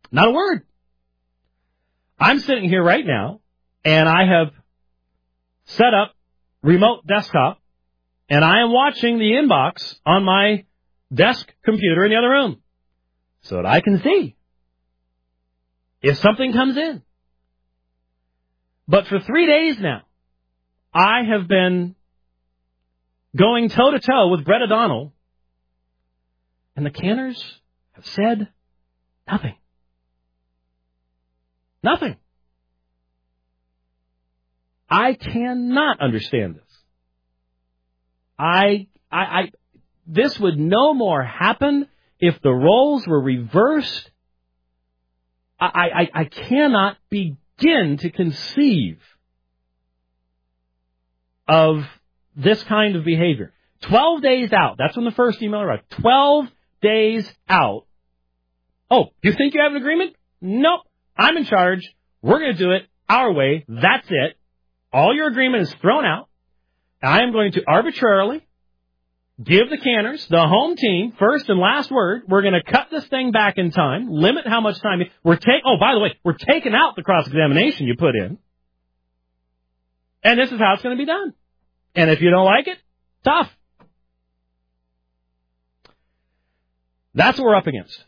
Speaker 2: Not a word. I'm sitting here right now, and I have set up remote desktop, and I am watching the inbox on my desk computer in the other room so that I can see if something comes in. But for three days now, I have been going toe-to-toe with Brett O'Donnell, and the Canners have said nothing. Nothing. I cannot understand this. I, I, I, this would no more happen if the roles were reversed. I, I, I cannot begin to conceive of this kind of behavior. Twelve days out. That's when the first email arrived. Twelve days out. Oh, you think you have an agreement? Nope. I'm in charge. We're going to do it our way. That's it. All your agreement is thrown out. I am going to arbitrarily give the Canners, the home team, first and last word. We're going to cut this thing back in time, limit how much time. We're take. Oh, by the way, we're taking out the cross-examination you put in. And this is how it's going to be done. And if you don't like it, tough. That's what we're up against.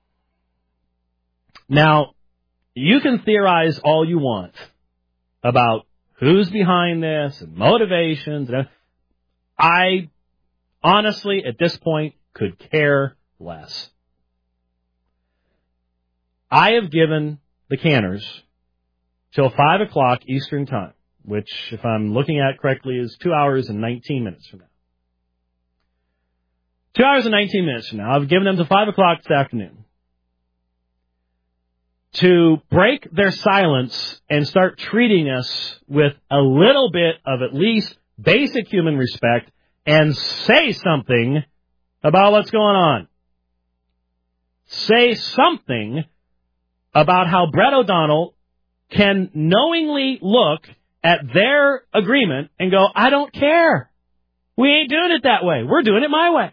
Speaker 2: Now, you can theorize all you want about who's behind this and motivations. And I honestly, at this point, could care less. I have given the Canners till five o'clock Eastern Time, which, if I'm looking at it correctly, is two hours and nineteen minutes from now. Two hours and nineteen minutes from now. I've given them till five o'clock this afternoon to break their silence and start treating us with a little bit of at least basic human respect and say something about what's going on. Say something about how Brett O'Donnell can knowingly look at their agreement and go, I don't care. We ain't doing it that way. We're doing it my way.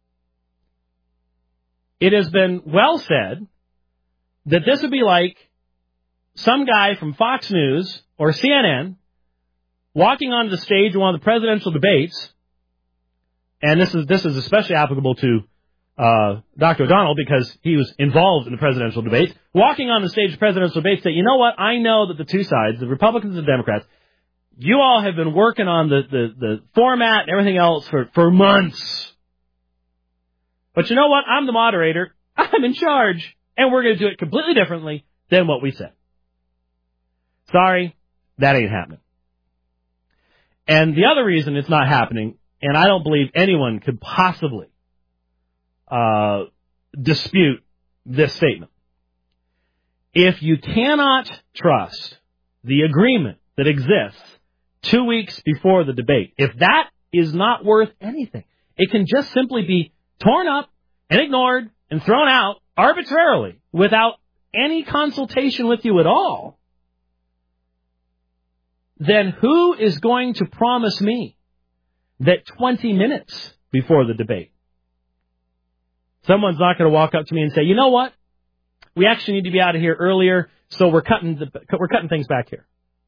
Speaker 2: It has been well said that this would be like some guy from Fox News or C N N walking onto the stage in one of the presidential debates, and this is this is especially applicable to uh, Doctor O'Donnell because he was involved in the presidential debates, walking on the stage of presidential debates, say, you know what, I know that the two sides, the Republicans and the Democrats, you all have been working on the, the, the format and everything else for, for months. But you know what? I'm the moderator. I'm in charge. And we're going to do it completely differently than what we said. Sorry, that ain't happening. And the other reason it's not happening, and I don't believe anyone could possibly uh, dispute this statement. If you cannot trust the agreement that exists two weeks before the debate, if that is not worth anything, it can just simply be torn up and ignored and thrown out arbitrarily without any consultation with you at all, then who is going to promise me that twenty minutes before the debate, someone's not going to walk up to me and say, you know what, we actually need to be out of here earlier, so we're cutting the, we're cutting things back here.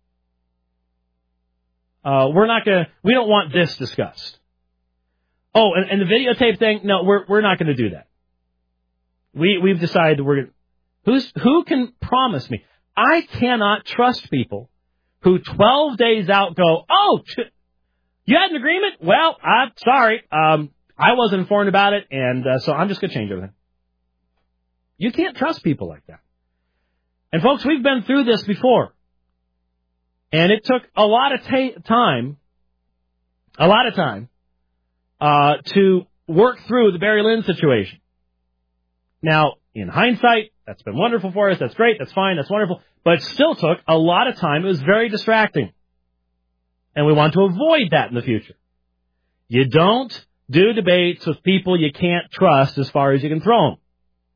Speaker 2: Uh, we're not going to, we don't want this discussed. Oh, and, and the videotape thing, no, we're we're not going to do that. We we've decided that we're going to, who's who can promise me? I cannot trust people who twelve days out go, oh, you had an agreement? Well, I'm sorry, um, I wasn't informed about it, and uh, so I'm just going to change everything. You can't trust people like that. And folks, we've been through this before, and it took a lot of ta- time, a lot of time. Uh, to work through the Barry Lynn situation. Now, in hindsight, that's been wonderful for us. That's great. That's fine. That's wonderful. But it still took a lot of time. It was very distracting. And we want to avoid that in the future. You don't do debates with people you can't trust as far as you can throw them.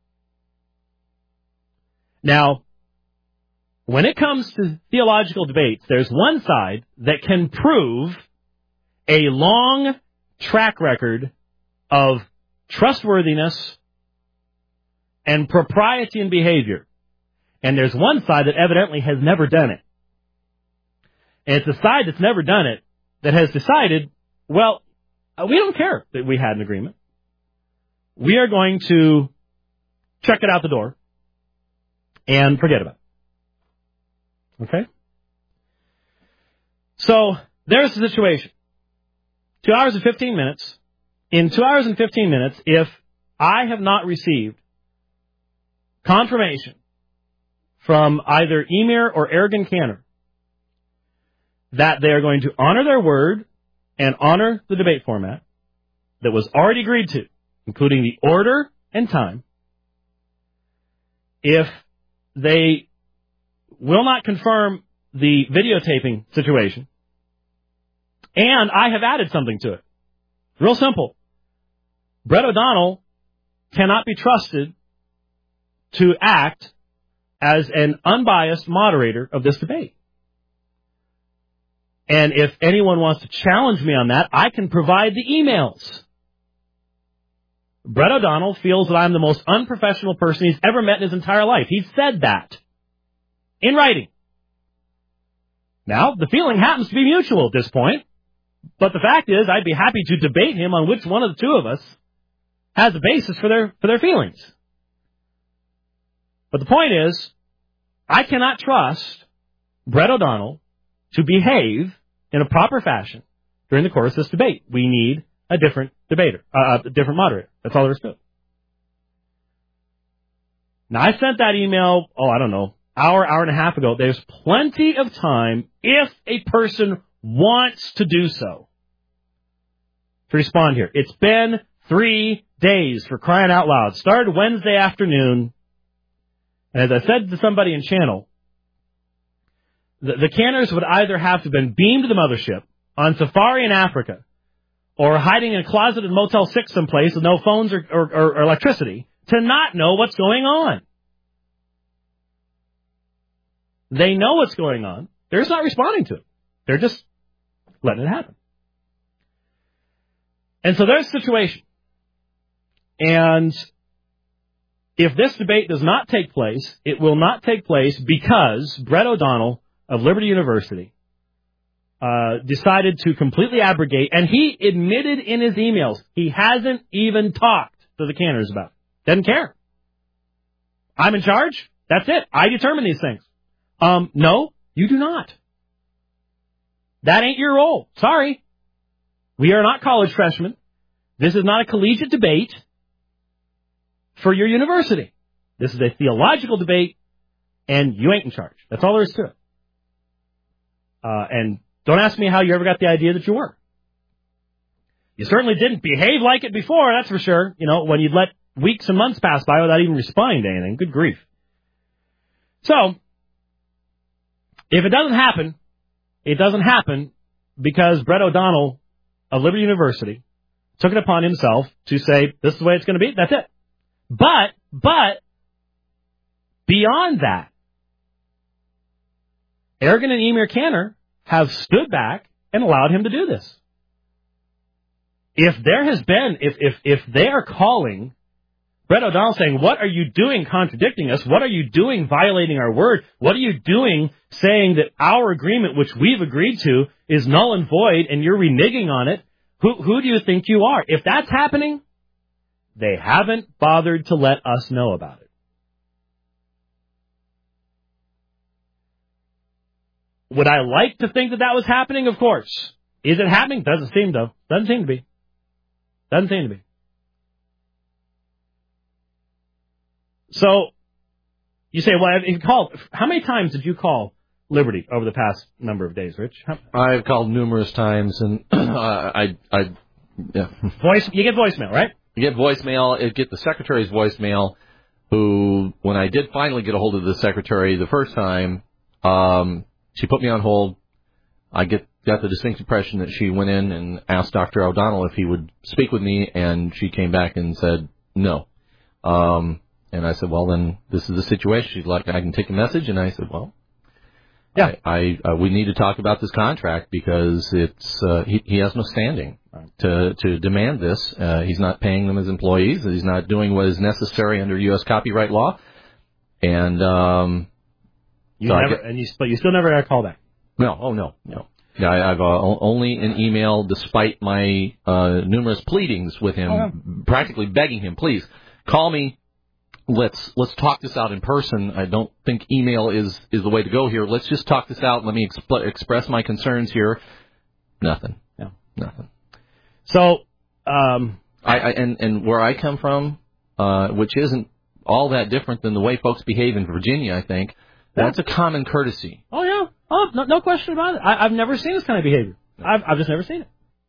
Speaker 2: Now, when it comes to theological debates, there's one side that can prove a long track record of trustworthiness and propriety in behavior. And there's one side that evidently has never done it. And it's the side that's never done it that has decided, well, we don't care that we had an agreement. We are going to check it out the door and forget about it. Okay? So, there's the situation. Two hours and fifteen minutes. In two hours and fifteen minutes, if I have not received confirmation from either Emir or Ergen Cantor that they are going to honor their word and honor the debate format that was already agreed to, including the order and time, if they will not confirm the videotaping situation, and I have added something to it. Real simple. Brett O'Donnell cannot be trusted to act as an unbiased moderator of this debate. And if anyone wants to challenge me on that, I can provide the emails. Brett O'Donnell feels that I'm the most unprofessional person he's ever met in his entire life. He said that in writing. Now, the feeling happens to be mutual at this point, but the fact is I'd be happy to debate him on which one of the two of us has a basis for their for their feelings. But the point is, I cannot trust Brett O'Donnell to behave in a proper fashion during the course of this debate. We need a different debater, uh, a different moderator. That's all there is to it. Now, I sent that email, oh, I don't know, hour, hour and a half ago. There's plenty of time, if a person wants to do so, to respond here. It's been three days, for crying out loud. Started Wednesday afternoon. And as I said to somebody in channel, the, the Cantors would either have to have been beamed to the mothership, on safari in Africa, or hiding in a closet in Motel six someplace with no phones or, or, or electricity, to not know what's going on. They know what's going on. They're just not responding to it. They're just letting it happen. And so there's the situation. And if this debate does not take place, it will not take place because Brett O'Donnell of Liberty University uh, decided to completely abrogate, and he admitted in his emails he hasn't even talked to the Cantors about it. Doesn't care. I'm in charge. That's it. I determine these things. Um, no, you do not. That ain't your role. Sorry. We are not college freshmen. This is not a collegiate debate for your university. This is a theological debate, and you ain't in charge. That's all there is to it. Uh, and don't ask me how you ever got the idea that you were. You certainly didn't behave like it before, that's for sure. You know, when you'd let weeks and months pass by without even responding to anything. Good grief. So, if it doesn't happen, it doesn't happen because Brett O'Donnell of Liberty University took it upon himself to say, this is the way it's going to be, that's it. But, but, beyond that, Ergen and Emir Cantor have stood back and allowed him to do this. If there has been, if, if, if they are calling Brett O'Donnell saying, what are you doing contradicting us? What are you doing violating our word? What are you doing saying that our agreement, which we've agreed to, is null and void and you're reneging on it? Who, who do you think you are? If that's happening, they haven't bothered to let us know about it. Would I like to think that that was happening? Of course. Is it happening? Doesn't seem to. Doesn't seem to be. Doesn't seem to be. So, you say, well, if you called, how many times did you call Liberty over the past number of days, Rich? How,
Speaker 3: I've called numerous times, and uh, I, I, yeah.
Speaker 2: Voice, you get voicemail, right?
Speaker 3: You get voicemail. I get the secretary's voicemail, who, when I did finally get a hold of the secretary the first time, um, she put me on hold. I get got the distinct impression that she went in and asked Doctor O'Donnell if he would speak with me, and she came back and said no. Um, and I said, well, then this is the situation. She'd like, I can take a message, and I said, well, yeah, I, I uh, we need to talk about this contract because it's uh, he, he has no standing to to demand this. Uh, he's not paying them as employees. He's not doing what is necessary under U S copyright law. And um,
Speaker 2: you
Speaker 3: so
Speaker 2: never,
Speaker 3: get,
Speaker 2: and you, but you still never got a call back.
Speaker 3: No, oh no, no. Yeah, I, I've uh, only an email, despite my uh, numerous pleadings with him,
Speaker 2: okay.
Speaker 3: practically begging him, please call me. Let's let's talk this out in person. I don't think email is, is the way to go here. Let's just talk this out. Let me exp- express my concerns here. Nothing.
Speaker 2: No.
Speaker 3: Nothing.
Speaker 2: So, um,
Speaker 3: I, I and and where I come from, uh, which isn't all that different than the way folks behave in Virginia, I think
Speaker 2: yeah.
Speaker 3: that's a common courtesy.
Speaker 2: Oh yeah. Oh, no, no question about it. I, I've never seen this kind of behavior. I've, I've just never seen it.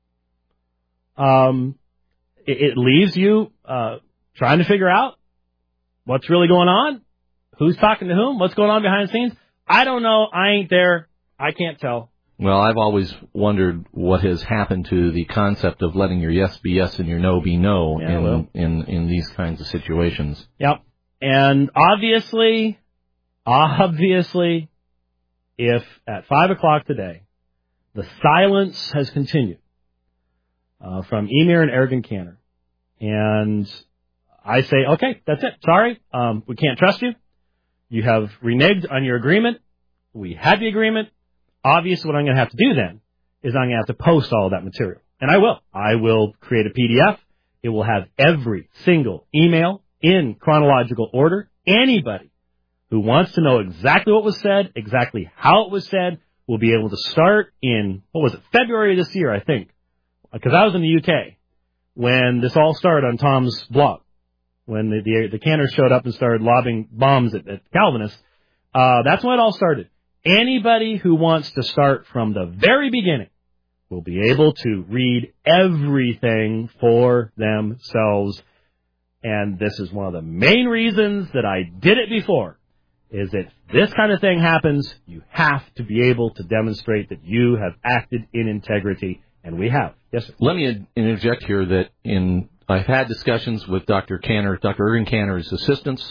Speaker 2: Um, it, it leaves you uh, trying to figure out what's really going on, who's talking to whom, what's going on behind the scenes. I don't know. I ain't there. I can't tell.
Speaker 3: Well, I've always wondered what has happened to the concept of letting your yes be yes and your no be no
Speaker 2: yeah,
Speaker 3: in,
Speaker 2: well.
Speaker 3: in in these kinds of situations.
Speaker 2: Yep. And obviously, obviously, if at five o'clock today, the silence has continued uh, from Emir and Ergen Cantor, and I say, okay, that's it. Sorry, um, we can't trust you. You have reneged on your agreement. We had the agreement. Obviously, what I'm going to have to do then is I'm going to have to post all of that material. And I will. I will create a P D F. It will have every single email in chronological order. Anybody who wants to know exactly what was said, exactly how it was said, will be able to start in, what was it, February of this year, I think. Because I was in the U K when this all started on Tom's blog. When the, the, the Cantors showed up and started lobbing bombs at, at Calvinists. Uh, that's when it all started. Anybody who wants to start from the very beginning will be able to read everything for themselves. And this is one of the main reasons that I did it before, is that if this kind of thing happens, you have to be able to demonstrate that you have acted in integrity, and we have. Yes, sir.
Speaker 3: Let me interject here that in I've had discussions with Doctor Cantor, Doctor Ergen Cantor's assistants,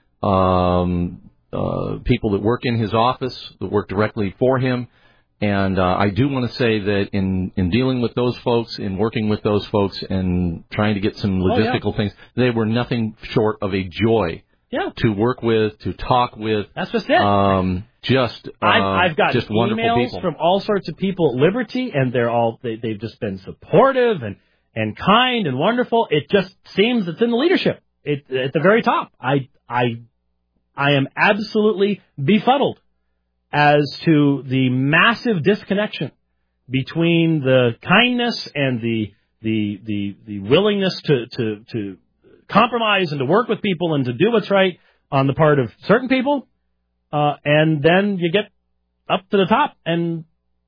Speaker 3: um, Uh, people that work in his office, that work directly for him. And uh, I do want to say that in, in dealing with those folks, in working with those folks and trying to get some logistical
Speaker 2: oh, yeah.
Speaker 3: things, they were nothing short of a joy
Speaker 2: yeah.
Speaker 3: to work with, to talk with.
Speaker 2: That's just it.
Speaker 3: Um, just uh,
Speaker 2: I've, I've got
Speaker 3: just wonderful
Speaker 2: emails
Speaker 3: people.
Speaker 2: from all sorts of people at Liberty, and they're all they, they've just been supportive and, and kind and wonderful. It just seems it's in the leadership. It, at the very top. I I. I am absolutely befuddled as to the massive disconnection between the kindness and the the the, the willingness to, to, to compromise and to work with people and to do what's right on the part of certain people, uh, and then you get up to the top and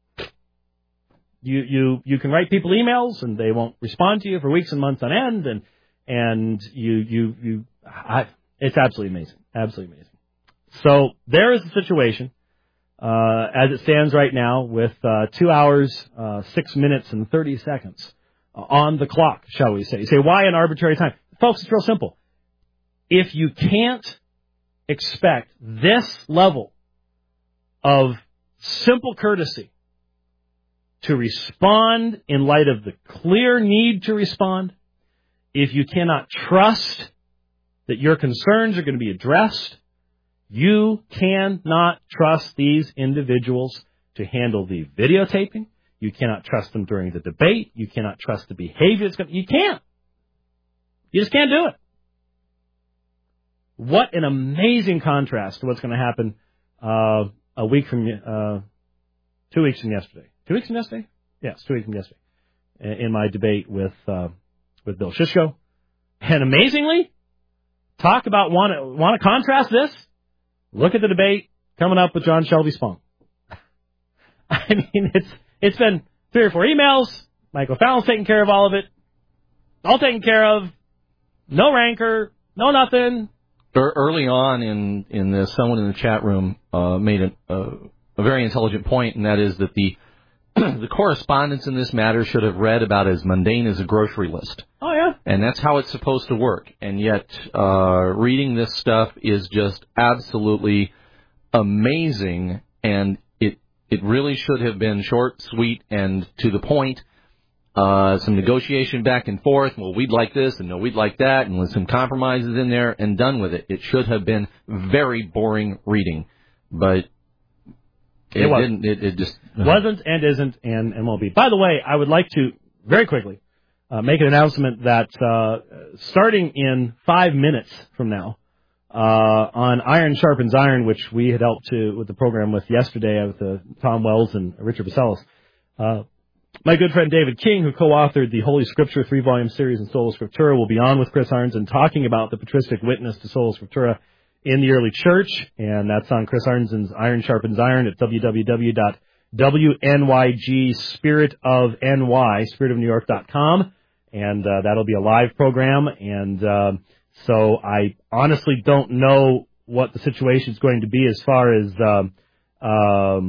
Speaker 2: you you you can write people emails and they won't respond to you for weeks and months on end, and and you you you I, it's absolutely amazing. Absolutely amazing. So there is the situation uh, as it stands right now with uh, two hours, uh, six minutes, and thirty seconds uh, on the clock, shall we say. You say, why an arbitrary time? Folks, it's real simple. If you can't expect this level of simple courtesy to respond in light of the clear need to respond, if you cannot trust that your concerns are going to be addressed, you cannot trust these individuals to handle the videotaping. You cannot trust them during the debate. You cannot trust the behavior. It's going to, you can't. You just can't do it. What an amazing contrast to what's going to happen uh, a week from, uh, two weeks from yesterday. Two weeks from yesterday? Yes, two weeks from yesterday. In my debate with uh, with Bill Shishko. And amazingly, talk about want to want to contrast this. Look at the debate coming up with John Shelby Spong. I mean, it's it's been three or four emails. Michael Fallon's taking care of all of it. All taken care of. No rancor. No nothing.
Speaker 3: Early on in, in this, someone in the chat room uh, made a, a, a very intelligent point, and that is that the the correspondence in this matter should have read about as mundane as a grocery list.
Speaker 2: Oh, yeah.
Speaker 3: And that's how it's supposed to work. And yet, uh, reading this stuff is just absolutely amazing, and it it really should have been short, sweet, and to the point. uh, some negotiation back and forth. Well, we'd like this, and no, we'd like that, and with some compromises in there, and done with it. It should have been very boring reading, but it,
Speaker 2: it
Speaker 3: didn't. It, it just uh,
Speaker 2: wasn't and isn't and, and won't be. By the way, I would like to very quickly uh, make an announcement that uh, starting in five minutes from now, Uh, on Iron Sharpens Iron, which we had helped to with the program with yesterday with uh, Tom Wells and Richard Bacelis. Uh, my good friend David King, who co-authored the Holy Scripture three-volume series in Sola Scriptura, will be on with Chris Arnzen talking about the patristic witness to Sola Scriptura in the early church, and that's on Chris Arnzen's Iron Sharpens Iron at w w w dot w n y g spirit of n y spirit of new york dot com, and uh, that'll be a live program, and uh, So I honestly don't know what the situation is going to be as far as um, um,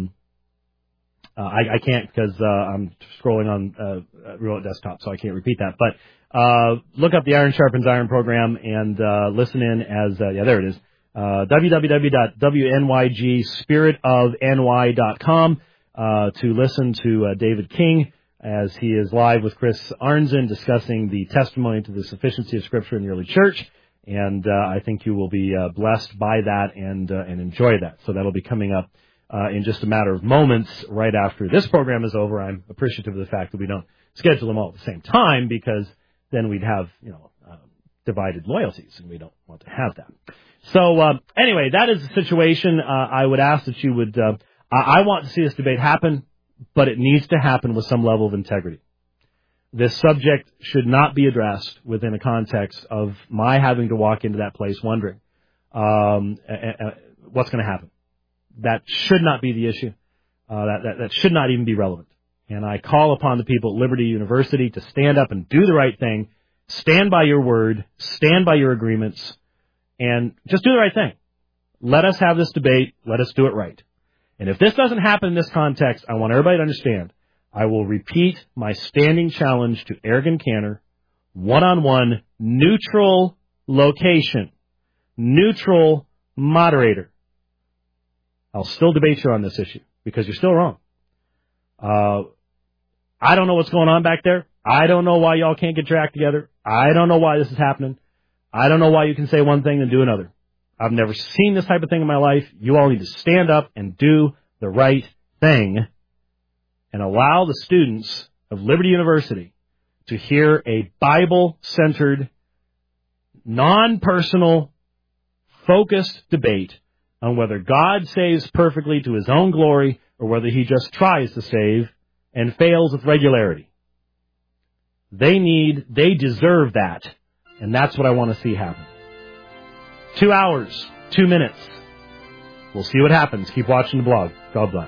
Speaker 2: uh, I, I can't because uh, I'm scrolling on uh, remote desktop, so I can't repeat that. But uh, look up the Iron Sharpens Iron program and uh, listen in as uh, yeah, there it is. Uh, w w w dot w n y g spirit of n y dot com uh, to listen to uh, David King as he is live with Chris Arnzen discussing the testimony to the sufficiency of Scripture in the early church. And uh, I think you will be uh, blessed by that and uh, and enjoy that. So that'll be coming up uh, in just a matter of moments right after this program is over. I'm appreciative of the fact that we don't schedule them all at the same time because then we'd have, you know, uh, divided loyalties, and we don't want to have that. So uh, anyway, that is the situation. Uh, I would ask that you would, uh, I, I want to see this debate happen, but it needs to happen with some level of integrity. This subject should not be addressed within a context of my having to walk into that place wondering um, uh, uh, what's going to happen. That should not be the issue. Uh, that, that, that should not even be relevant. And I call upon the people at Liberty University to stand up and do the right thing, stand by your word, stand by your agreements, and just do the right thing. Let us have this debate. Let us do it right. And if this doesn't happen in this context, I want everybody to understand I will repeat my standing challenge to Ergen Cantor, one-on-one, neutral location, neutral moderator. I'll still debate you on this issue because you're still wrong. Uh, I don't know what's going on back there. I don't know why y'all can't get your act together. I don't know why this is happening. I don't know why you can say one thing and do another. I've never seen this type of thing in my life. You all need to stand up and do the right thing and allow the students of Liberty University to hear a Bible-centered, non-personal, focused debate on whether God saves perfectly to his own glory or whether he just tries to save and fails with regularity. They need, they deserve that, and that's what I want to see happen. Two hours, two minutes. We'll see what happens. Keep watching the blog. God bless.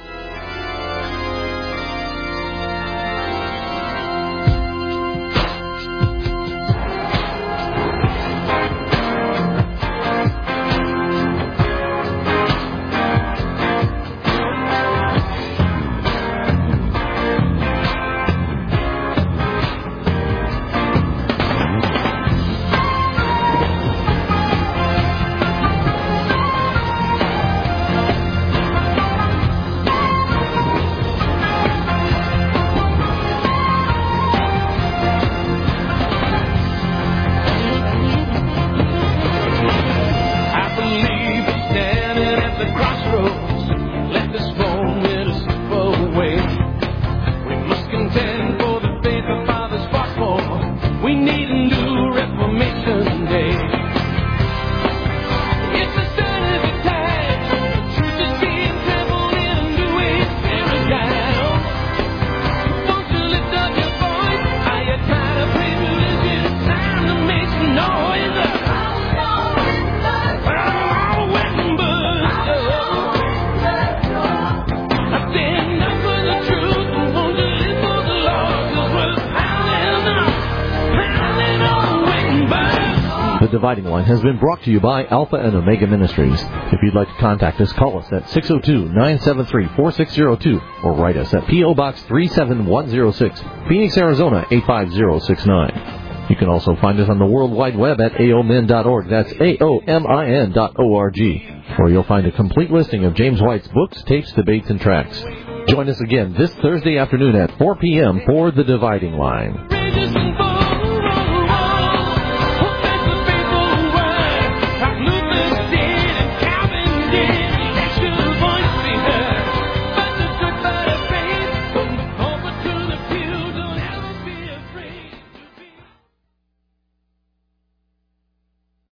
Speaker 1: The Dividing Line has been brought to you by Alpha and Omega Ministries. If you'd like to contact us, call us at six oh two, nine seven three, four six oh two or write us at P O. Box three seven one oh six, Phoenix, Arizona eight five zero six nine. You can also find us on the World Wide Web at A O M I N dot org. That's A O M I N dot O R G, where you'll find a complete listing of James White's books, tapes, debates, and tracts. Join us again this Thursday afternoon at four p.m. for The Dividing Line.